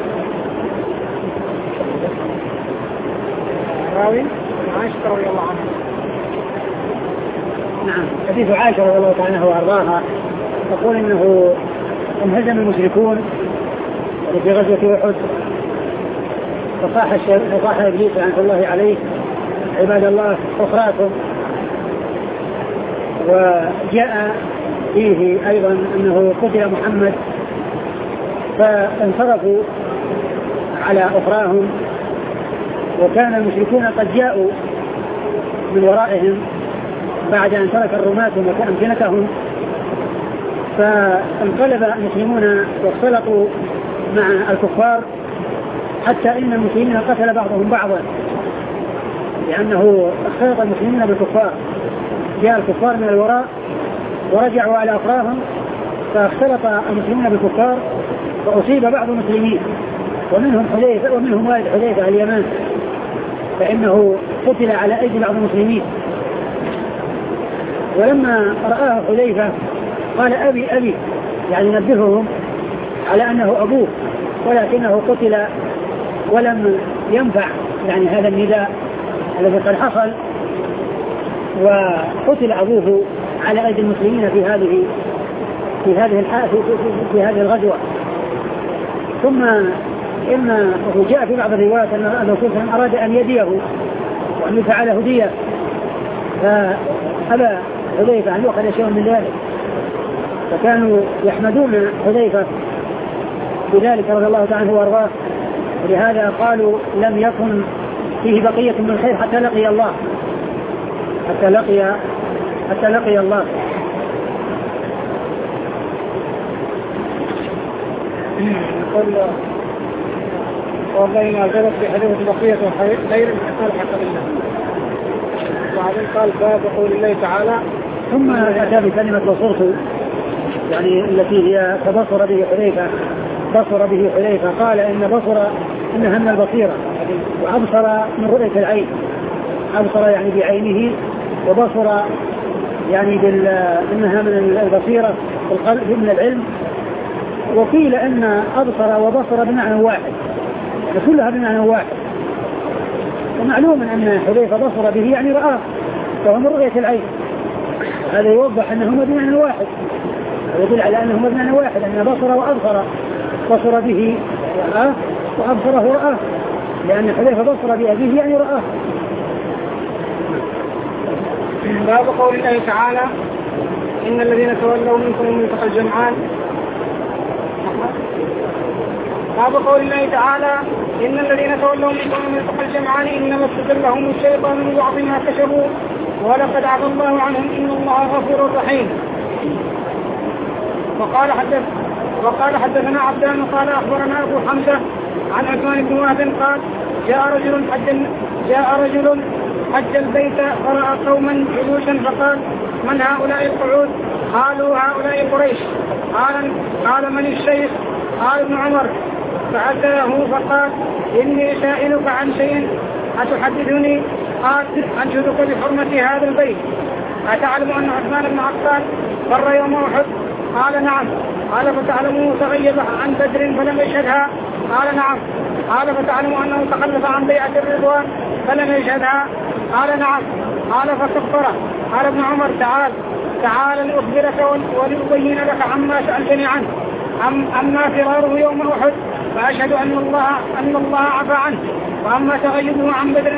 راوي عائشة رضي الله عنها. نعم، حديث عائشة رضي الله عنها وأرضاها تقول إنه انهزم المشركون في غزوة أحد فصاح إبليس لعنة الله عليه عباد الله أخراكم. وجاء فيه أيضا أنه قتل محمد فانصرفوا على أخراهم، وكان المشركون قد جاءوا من ورائهم بعد أن ترك الرماة أمكنتهم، فانقلب المسلمون واختلطوا مع الكفار حتى إن المسلمين قتل بعضهم بعضا، لأنه اختلط المسلمين بالكفار، جاء الكفار من الوراء ورجعوا على أخراهم فاختلط المسلمين بالكفار فأصيب بعض المسلمين ومنهم والد حذيفة اليمان، فإنه قتل على أيدي بعض المسلمين. ولما رآه حذيفة قال أبي يعني نبههم على أنه أبوه، ولكنه قتل ولم ينفع يعني هذا النداء الذي قد حصل، وقتل أبوه على أيدي المسلمين في هذه في هذه الغزوة. ثم إن جاء في بعض الروايات أن الرسول أراد أن يديه وأن يفعل هدية، فأبى حذيفة أن يؤخذ شيء من ذلك، فكانوا يحمدون حذيفة بذلك رضي الله تعالى عنه وارضاه، ولهذا قالوا لم يكن فيه بقية من الخير حتى لقي الله، حتى لقي الله. والله ما زالت في حديث بقية خير حتى الحق بالله. وبعدين قال باب قول الله تعالى ثم أتى بكلمة بصرت، يعني التي هي تبصر به حذيفة، قال إن بصر إنها من البصيرة، وأبصر من رؤية العين، أبصر يعني بعينه، وبصر يعني إنها من البصيرة القلب من العلم. وقيل أن أبصر وبصر بمعنى واحد، كلها بمعنى واحد. ومعلوم أن حذيفة بصر به يعني رآه، فهو من رؤية العين، هذا يوضح أنهما بمعنى واحد، ويدل على أنهما بمعنى واحد، أن بصر وأبصر، بصر به رآه وأبصره رآه، لأن حذيفة بصر بأبيه يعني رآه. باب قول الله تعالى إن الذين تولوا منكم يوم التقى الجمعان. باب قول الله تعالى إن الذين تولوا منكم يوم التقى الجمعان إنما استزلهم الشيطان من بعض ما كسبوا ولقد عفا الله عنهم إن الله غفور رحيم. وقال حدثنا عبدان قال أخبرنا أبو حمزة عن عثمان بن وهب قال جاء رجل حج البيت فرأى قوما جلوسا فقال من هؤلاء القعود؟ قالوا هؤلاء قريش. قال من الشيخ؟ قال ابن عمر. فأتاه فقال إني سائلك عن شيء أتحدثني؟ قال أنشدك بحرمة هذا البيت. أتعلم أن عثمان بن عفان فر يوم أحد؟ قال نعم. قال فتعلموا تغيب عن بدر فلم يشهدها؟ قال نعم. قال فتعلموا أنه تخلف عن بيعة الرضوان فلم يشهدها؟ قال نعم. قال فكفر. قال ابن عمر تعال لأخبرك ولأبين لك عما سألتني عنه، أما فراره يوم أحد فأشهد أن الله عفى عنه، وأما تغيبه عن بدر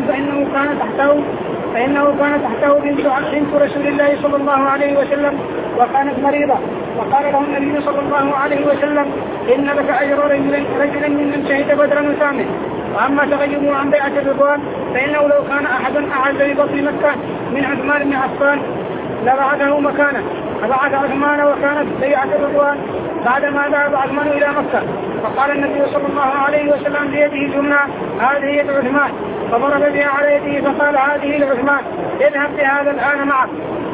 فإنه كان تحته بنت رسول الله صلى الله عليه وسلم وكانت مريضة، فقال له النبي صلى الله عليه وسلم إن لك أجر رجلا من شهد بدرا وسامه. وأما تغيبه عن بيعة الرضوان فإنه لو كان أحد أعز ببطن مكة من عثمان بن عفان لبعثه مكانه، فبعث عثمان وكانت بيعة الرضوان بعدما ذهب عثمان إلى مكة. فقال النبي صلى الله عليه وسلم بيده اليمنى هذه يد عثمان، فضرب بها على يده فقال هذه لعثمان اذهب بهذا الآن معك.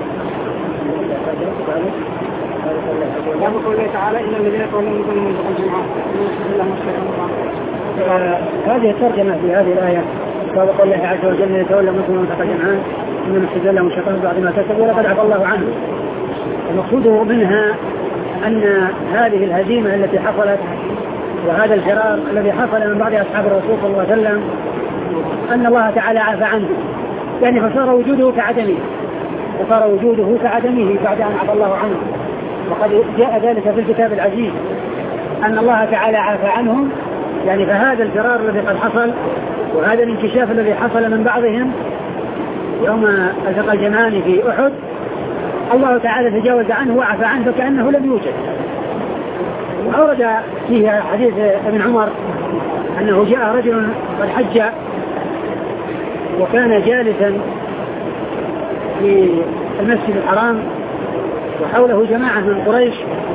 يقول الله تعالى إن الذين تولوا منكم يوم التقى الجمعان. هذه الترجمة في هذه الآية قال الله عز وجل يتولى منكم يوم التقى الجمعان إنما استزلهم الشيطان بعد ما كسبوا ولقد عفا الله عنه. المقصود منها أن هذه الهزيمة التي حصلت وهذا الفرار الذي حصل من بعض أصحاب الرسول صلى الله عليه وسلم أن الله تعالى عفى عنه، يعني فصار وجوده كعدمه بعد أن عفى الله عنه. وقد جاء ذلك في الكتاب العزيز أن الله تعالى عفى عنهم، يعني فهذا الفرار الذي قد حصل وهذا الانكشاف الذي حصل من بعضهم يوم التقى الجمعان في أحد الله تعالى تجاوز عنه وعفى عنه كأنه لم يوجد. وأورد فيه حديث ابن عمر أنه جاء رجل قد حج وكان جالسا في المسجد الحرام وحوله جماعة من قريش،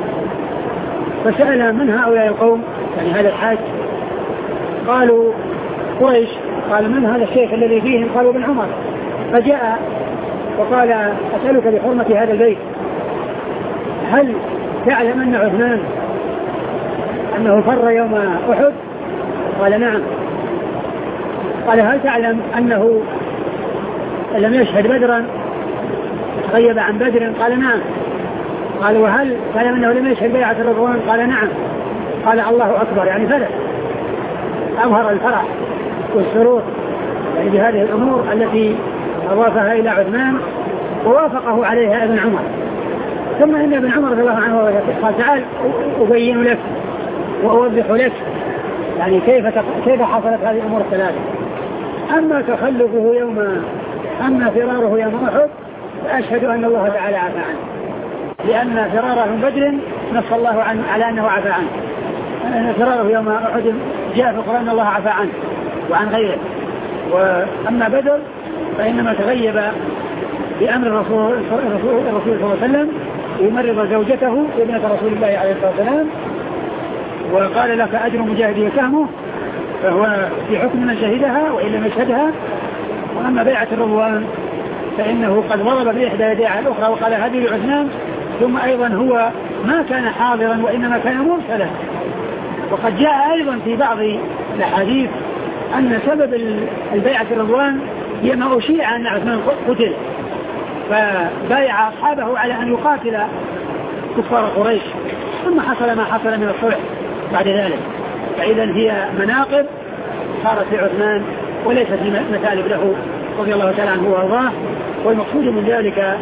فسأل من هؤلاء القوم، يعني هذا الحاج؟ قالوا قريش. قال من هذا الشيخ الذي فيهم؟ قالوا ابن عمر. فجاء وقال أسألك بحرمة هذا البيت هل تعلم أن عثمان أنه فر يوم أحد؟ قال نعم. قال هل تعلم أنه لم يشهد بدرا غيب عن بدر؟ قال نعم. قال وهل تعلم أنه لم يشهد بيعة الرضوان؟ قال نعم. قال الله أكبر، يعني فرح، أظهر الفرح والسرور يعني بهذه الأمور التي أضافها إلى عثمان ووافقه عليها ابن عمر. ثم إن ابن عمر رضي الله عنه قال تعال أبين لك وأوضح لك يعني كيف حصلت هذه الأمور الثلاثة. أما تخلفه أما فراره يوم أحد فأشهد أن الله تعالى عفى عنه، لأن فراره من بدر نص الله عنه على أنه عفى عنه. أن فراره يوم أحد جاء في القرآن الله عفى عنه وعن غيره. وأما بدر فإنما تغيب بأمر الرسول صلى الله عليه وسلم يمرض زوجته ابنة رسول الله عليه الصلاة والسلام، وقال لك أجر مجاهد وسهمه، فهو في حكم من شهدها وإن لم يشهدها. وأما بيعة الرضوان فإنه قد ضرب بإحدى يديها الأخرى وقال هذه لعثمان، ثم أيضا هو ما كان حاضرا وإنما كان مرسلا. وقد جاء أيضا في بعض الأحاديث أن سبب البيعة الرضوان هي ما أشيع أن عثمان قتل، فبايع أصحابه على أن يقاتل كفار قريش، ثم حصل ما حصل من الصلح بعد ذلك. فإذا هي مناقب صارت في عثمان وليست مثالب له رضي الله تعالى عنه وارضاه. والمقصود من ذلك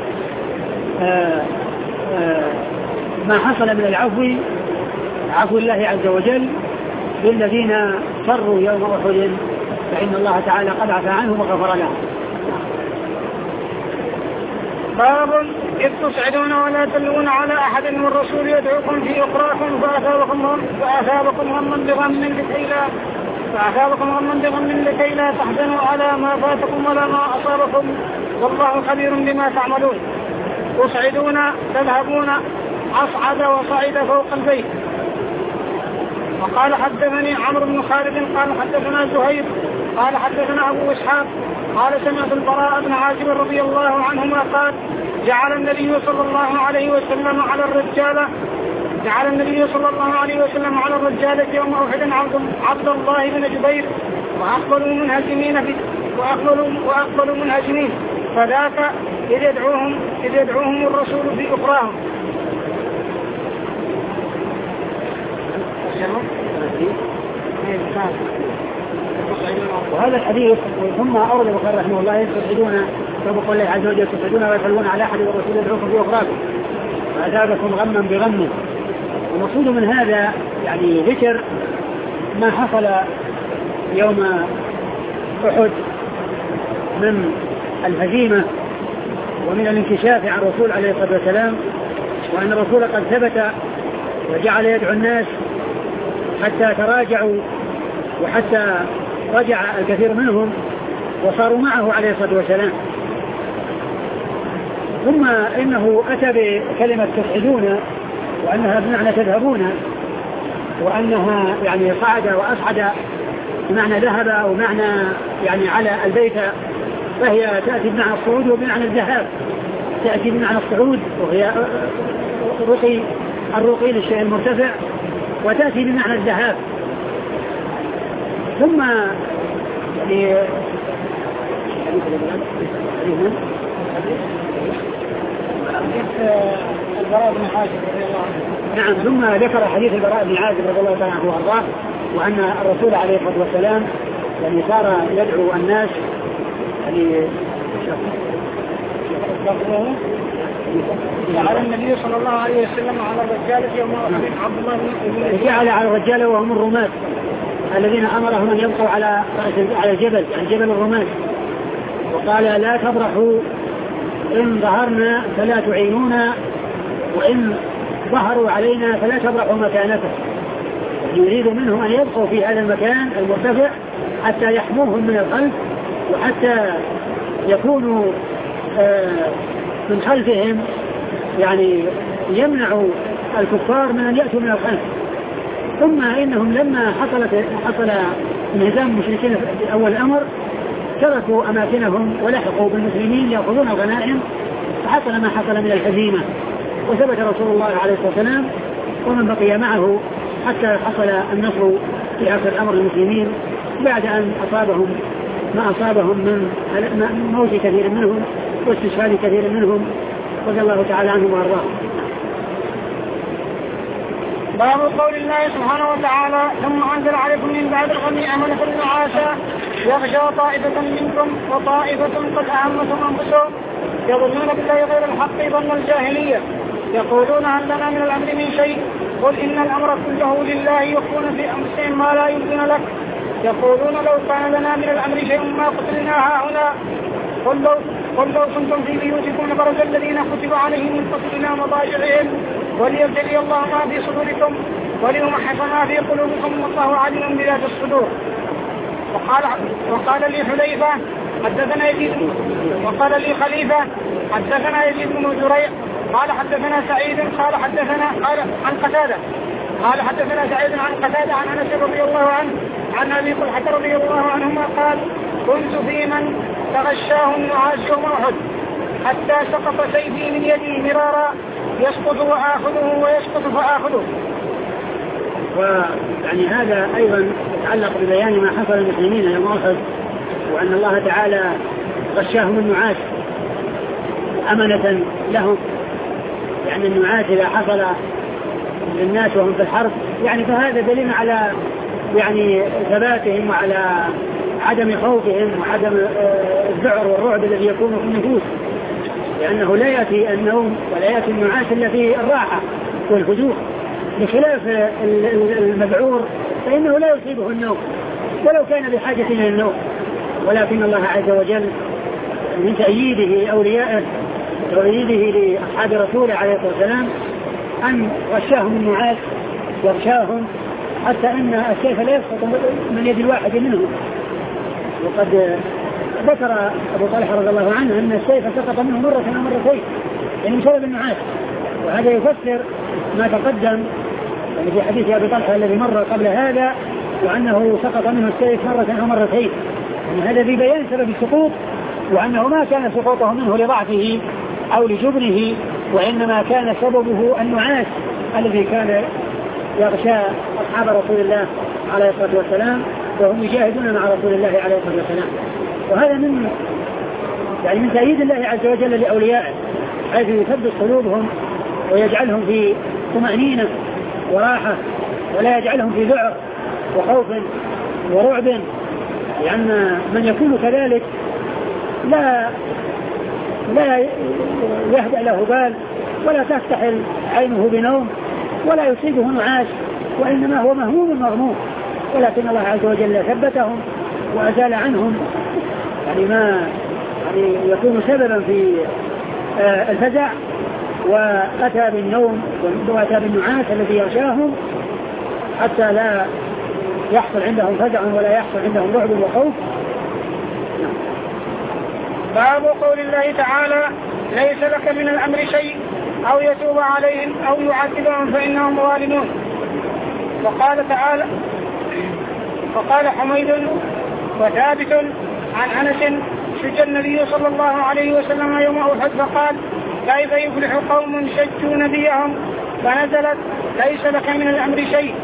ما حصل من العفو، عفو الله عز وجل للذين صروا يوم أحد، فإن الله تعالى قد عفى عنهم وغفر لهم. باب إذ تصعدون ولا تلون على أحد والرسول يدعوكم في أخراكم فأثابكم غما بغم لكي لا تحزنوا على ما فاتكم ولا ما أصابكم والله خبير بما تعملون. تصعدون تذهبون أصعد وصعد فوق البيت. وقال حدثني عمرو بن خالد قال حدثنا زهير قال حدثنا أبو إسحاق قال سمعت البراء بن عازب رضي الله عنهما قال جعل النبي صلى الله عليه وسلم على الرجالة يوم أحد عبد الله بن جبير وأقبلوا منهزمين فذاك إذ يدعوهم الرسول في أخراهم. وهذا الحديث ثم أورد البخاري رحمه الله تصعدون فبقول الله عز وجل تصعدون ويدخلون على أحد والرسول يدعوكم في أخراكم فأثابكم غما بغم. المقصود من هذا يعني ذكر ما حصل يوم أحد من الهزيمة ومن الانكشاف عن الرسول عليه الصلاة والسلام، وأن الرسول قد ثبت وجعل يدعو الناس حتى تراجعوا وحتى رجع الكثير منهم وصاروا معه عليه الصلاة والسلام. ثم إنه أتى بكلمة تصعدون وأنها بمعنى تذهبون، وأنها يعني صعد وأصعد بمعنى ذهب ومعنى يعني على البيت، فهي تأتي بمعنى الصعود وبمعنى الذهاب، تأتي بمعنى الصعود وهي الرقي للشيء المرتفع، وتأتي بمعنى الذهاب. ثم يعني البراء بن عازب رضي الله عنه. نعم، ثم ذكر حديث البراء بن عازب رضي الله عنه وارضاه، وأن الرسول عليه الصلاة والسلام يعني صار يدعو الناس يعني جعل النبي صلى الله عليه وسلم على الرجال يوم عبد الله بن جعل على الرجال وهم الرماة الذين أمرهم أن يبقوا على الجبل، يعني جبل الرماة، وقال لا تبرحوا إن ظهرنا فلا تعينونا وإن ظهروا علينا فلا تبرحوا مكانكم. يريد منهم أن يبقوا في هذا المكان المرتفع حتى يحموهم من الخلف، وحتى يكونوا من خلفهم يعني يمنعوا الكفار من أن يأتوا من الخلف. ثم إنهم لما حصل انهزام المشركين في أول الأمر تركوا أماكنهم ولحقوا بالمسلمين يأخذون الغنائم، فحصل ما حصل من الهزيمة، وثبت رسول الله عليه الصلاة والسلام ومن بقي معه حتى حصل النصر في آخر الأمر المسلمين بعد أن أصابهم ما أصابهم من موت كثير منهم واستشهاد كثير منهم رضي الله تعالى عنهم وارضاهم. باب قول الله سبحانه وتعالى ثم أنزل عليكم من بعد الغم أمنة نعاسا يغشى طائفة منكم وطائفة قد أهمتهم أنفسهم يظنون بالله غير الحق ظن الجاهلية يقولون هل لنا من الأمر من شيء؟ قل إن الأمر كله لله يخفون في أنفسهم ما لا يبدون لك. يقولون لو كان لنا من الأمر شيء ما قتلنا هؤلاء. قل لو كنتم في بيوتكم لبرز الذين كتب عليهم القتل إلى مضاجعهم وليبتلي الله ما في صدوركم وليمحص ما في قلوبكم والله عليم بذات الصدور. وقال لي حذيفة حدثنا يزيد وقال لي خليفة حدثنا يزيد بن زريع قال حدثنا سعيد قال عن قتادة قال حدثنا سعيد عن قتادة عن أنس رضي الله عنه عن أبي طلحة رضي الله عنهما قال كنت في من تغشاه النعاس يوم أحد حتى سقط سيفي من يدي مرارا يسقط وآخذه ويسقط فآخذه. ويعني هذا أيضا يتعلق ببيان ما حصل للمسلمين يوم أحد وأن الله تعالى غشاهم النعاس أمنة لهم. يعني النعاس إذا حصل للناس وهم في الحرب يعني فهذا دليل على يعني ثباتهم وعلى عدم خوفهم وعدم الذعر والرعب الذي يكون في النفوس، لأنه لا يأتي النوم ولا يأتي النعاس إلا في الراحة والهدوء، بخلاف المذعور فإنه لا يصيبه النوم ولو كان بحاجة إلى النوم. ولكن الله عز وجل من تأييده أوليائه وتأييده لأصحاب رسوله عليه الصلاة والسلام أن غشاهم النعاس يغشاهم حتى أن السيف لا يسقط من يد الواحد منهم. وقد ذكر أبو طلحة رضي الله عنه أن السيف سقط منه مرة أو مرتين يعني بسبب النعاس، وهذا يفسر ما تقدم يعني في حديث أبي طلحة الذي مر قبل هذا وأنه سقط منه السيف مرة أو مرتين، يعني هذا في بيان سبب السقوط وأنه ما كان سقوطه منه لضعفه أو لجبنه وإنما كان سببه النعاس الذي كان يغشى أصحاب رسول الله عليه الصلاة والسلام وهم يجاهدون مع رسول الله عليه الصلاة والسلام. وهذا من تأييد الله عز وجل لأوليائه حيث يثبت قلوبهم ويجعلهم في طمأنينة وراحة ولا يجعلهم في ذعر وخوف ورعب، لأن من يكون كذلك لا يهدأ له بال ولا تفتحل عينه بنوم ولا يصيبه نعاس وإنما هو مهموم مغموم. ولكن الله عز وجل ثبتهم وأزال عنهم يعني ما يعني يكون سببا في الفزع وأتى بالنوم وأتى بالنعاس الذي يغشاهم حتى لا يحصل عندهم فزع ولا يحصل عندهم رعب وخوف. باب قول الله تعالى ليس لك من الأمر شيء أو يتوب عليهم أو يعذبهم فإنهم ظالمون. وقال تعالى وقال حميد وثابت عن أنس شج النبي صلى الله عليه وسلم يوم أحد فقال كيف يفلح قوم شجوا نبيهم فنزلت ليس لك من الأمر شيء.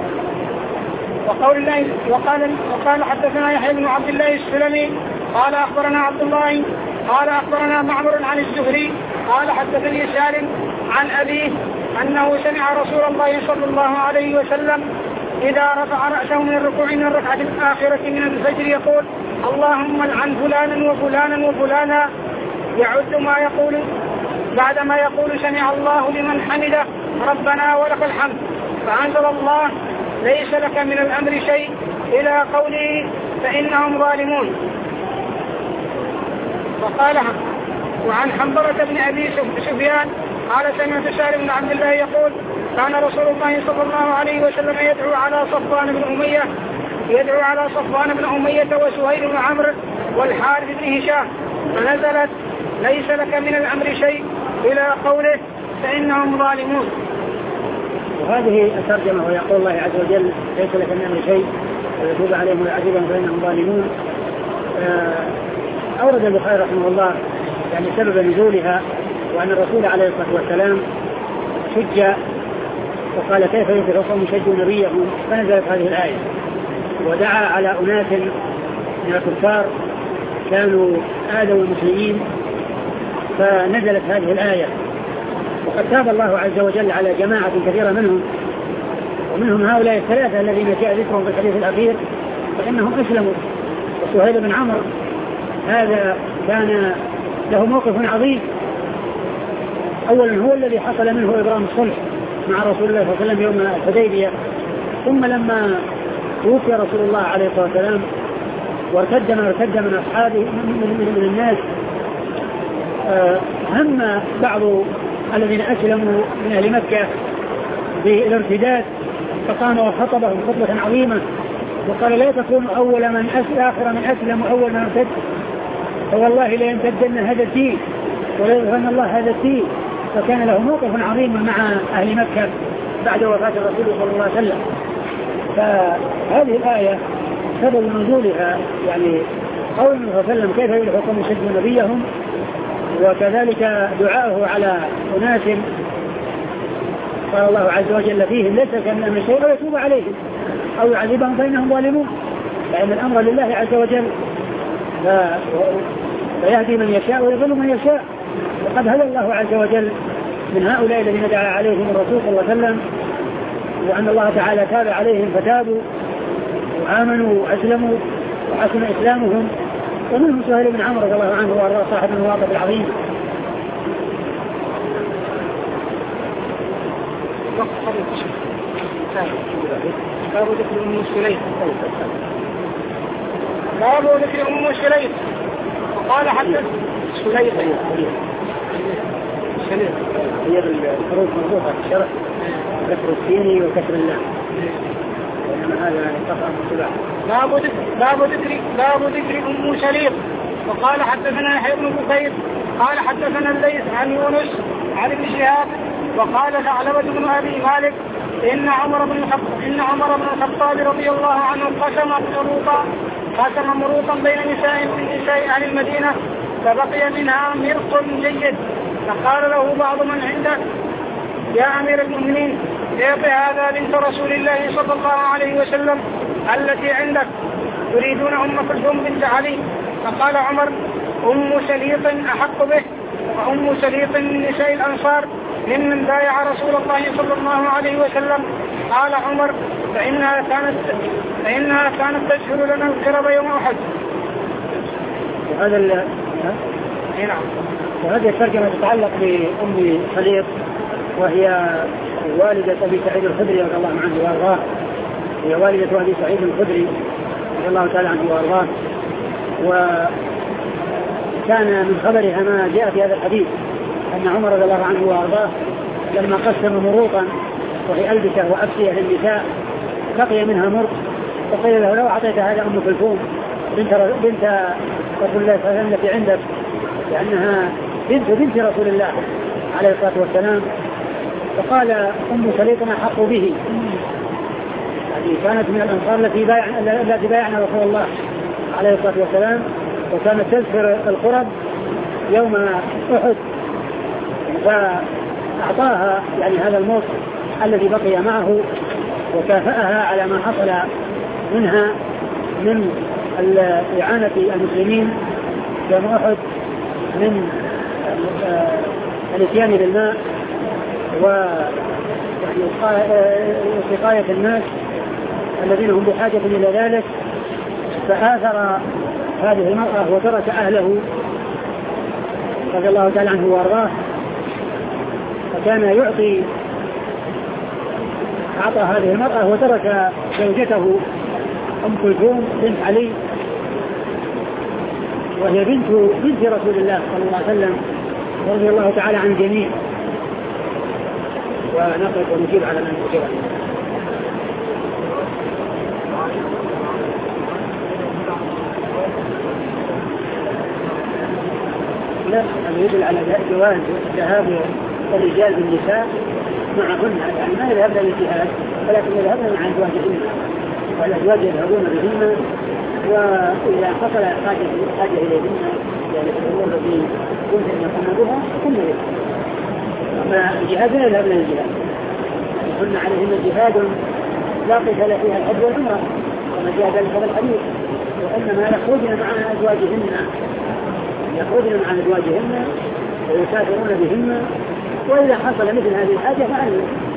وقال حدثنا يحيى بن عبد الله السلمي قال أخبرنا عبد الله قال أخبرنا معمر عن الزهري قال حدثني سالم عن أبيه أنه سمع رسول الله صلى الله عليه وسلم إذا رفع رأسه من الركوع من الركعة الآخرة من الفجر يقول اللهم لعن فلانا وفلانا وفلانا يعد ما يقول بعدما يقول سمع الله لمن حمده ربنا ولك الحمد. فأنزل الله ليس لك من الأمر شيء إلى قوله فإنهم ظالمون. وقال وعن حنظلة بن أبي سفيان قال سمعت سالم بن عبد الله يقول كان رسول الله صلى الله عليه وسلم يدعو على صفوان بن أمية وسهيل بن عمرو والحارث بن هشام فنزلت ليس لك من الأمر شيء إلى قوله فإنهم ظالمون. وهذه الترجمة ويقول الله عز وجل ليس لك من الأمر شيء ويتوب عليهم ويعذبهم فإنهم ظالمون. أورد البخاري رحمه الله يعني سبب نزولها وأن الرسول عليه الصلاة والسلام شج وقال كيف يفلح قوم شجوا نبيهم فنزلت هذه الآية ودعا على أناس من الكفار كانوا آذوا المسلمين فنزلت هذه الآية. وقد تاب الله عز وجل على جماعة كثيرة منهم ومنهم هؤلاء الثلاثة الذين جاء ذكرهم في الحديث الأخير فإنهم أسلموا. وسهيل بن عمرو هذا كان له موقف عظيم أولا هو الذي حصل منه إبرام الصلح مع رسول الله صلى الله عليه وسلم يوم الحديبية، ثم لما توفي رسول الله عليه الصلاة والسلام وارتد من أصحابه من الناس، هم بعض الذين أسلموا من أهل مكة بالارتداد، فقام وخطبهم خطبة عظيمة وقال لا تكونوا أول من أسلم آخر من أسلم وأول من ارتد، فوالله ليمتدن هذا الدين وليظهرن الله هذا الدين. فكان له موقف عظيم مع أهل مكة بعد وفاة الرسول صلى الله عليه وسلم. فهذه الآية سبب نزولها يعني قول النبي صلى الله عليه وسلم كيف يلحقون يشدوا نبيهم، وكذلك دعاءه على أناس قال الله عز وجل فيهم ليس كأنهم من شيء ويتوب عليهم أو يعذبهم فإنهم ظالمون، لأن الأمر لله عز وجل فيهدي من يشاء ويضل من يشاء. وقد هدى الله عز وجل من هؤلاء الذين دعا عليهم الرسول صلى الله عليه وسلم، وأن الله تعالى تاب عليهم فتابوا وآمنوا وأسلموا وحسن إسلامهم. ومنهم سهيل بن عمرو رضي الله عنه وارضاه صاحب المواقف العظيمة. باب ذكر أم سليم. باب ذكر أم سليم. وقال حتى سليم هي الحروف مربوطة في الشرع كسر السين وكسر اللام، وإنما هذا قطع السباع. باب ذكر أم سليم. وقال حدثنا يحيى بن بكير قال حدثنا الليث عن يونس عن ابن شهاب وقال ثعلبة بن أبي مالك إن عمر بن الخطاب رضي الله عنه قسم مروطا بين نساء أهل المدينة فبقي منها مرق جيد، فقال له بعض من عنده يا أمير المؤمنين اعط هذا بنت رسول الله صلى الله عليه وسلم التي عندك، تريدون أم كلثوم بنت علي؟ فقال عمر أم سليط أحق به، وأم سليط من نساء الأنصار ممن بايع رسول الله صلى الله عليه وسلم. قال عمر فإنها كانت تشهر لنا الكرب يوم أحد. وهذه الترجمة تتعلق بأم سليط، وهي والدة أبي سعيد الخدري رضي الله عنه وارضاه، هي والدة أبي سعيد الخدري رضي الله تعالى عنه وارضاه. وكان من خبرها ما جاء في هذا الحديث أن عمر رضي الله عنه وارضاه لما قسم مروطا وهي ألبسة وأبسية للنساء بقي منها مرط، فقيل له لو أعطيت هذا أم كلثوم بنت رسول الله صلى الله عليه وسلم التي عندك، لأنها بنت رسول الله عليه الصلاة والسلام. فقال أم سليط أحق به، يعني كانت من الأنصار التي بايعنا رسول الله عليه الصلاة والسلام، وكانت تذكر القرب يوم أحد، فأعطاها يعني هذا الموت الذي بقي معه وكافأها على ما حصل منها من إعانة المسلمين يوم أحد من الاتيان بالماء وسقاية الناس الذين هم بحاجة إلى ذلك. فآثر هذه المرأة وترك أهله رضي الله تعالى عنه وارضاه، فكان أعطى هذه المرأة وترك زوجته أم كلثوم بنت علي، وهي بنت رسول الله صلى الله عليه وسلم رضي الله تعالى عن الجميع. ونقف ونجيب على من نجيب عنه. لا يدل على جواز ذهاب الرجال بالنساء معهن، يعني ما يذهبن للجهاد ولكن يذهبن مع أزواجهن، والأزواج يذهبون بهن، وإذا حصل حاجة إليهن يعني الأمور التي يمكن أن يقوم بها كن بها. أما الجهاد لا يذهبن للجهاد، يكون عليهن جهاد لا قتال فيها الحج والعمرة كما جاء ذلك في الحديث، وإنما يخرجن مع أزواجهن ويسافرون بهن، وإذا حصل مثل هذه الحاجة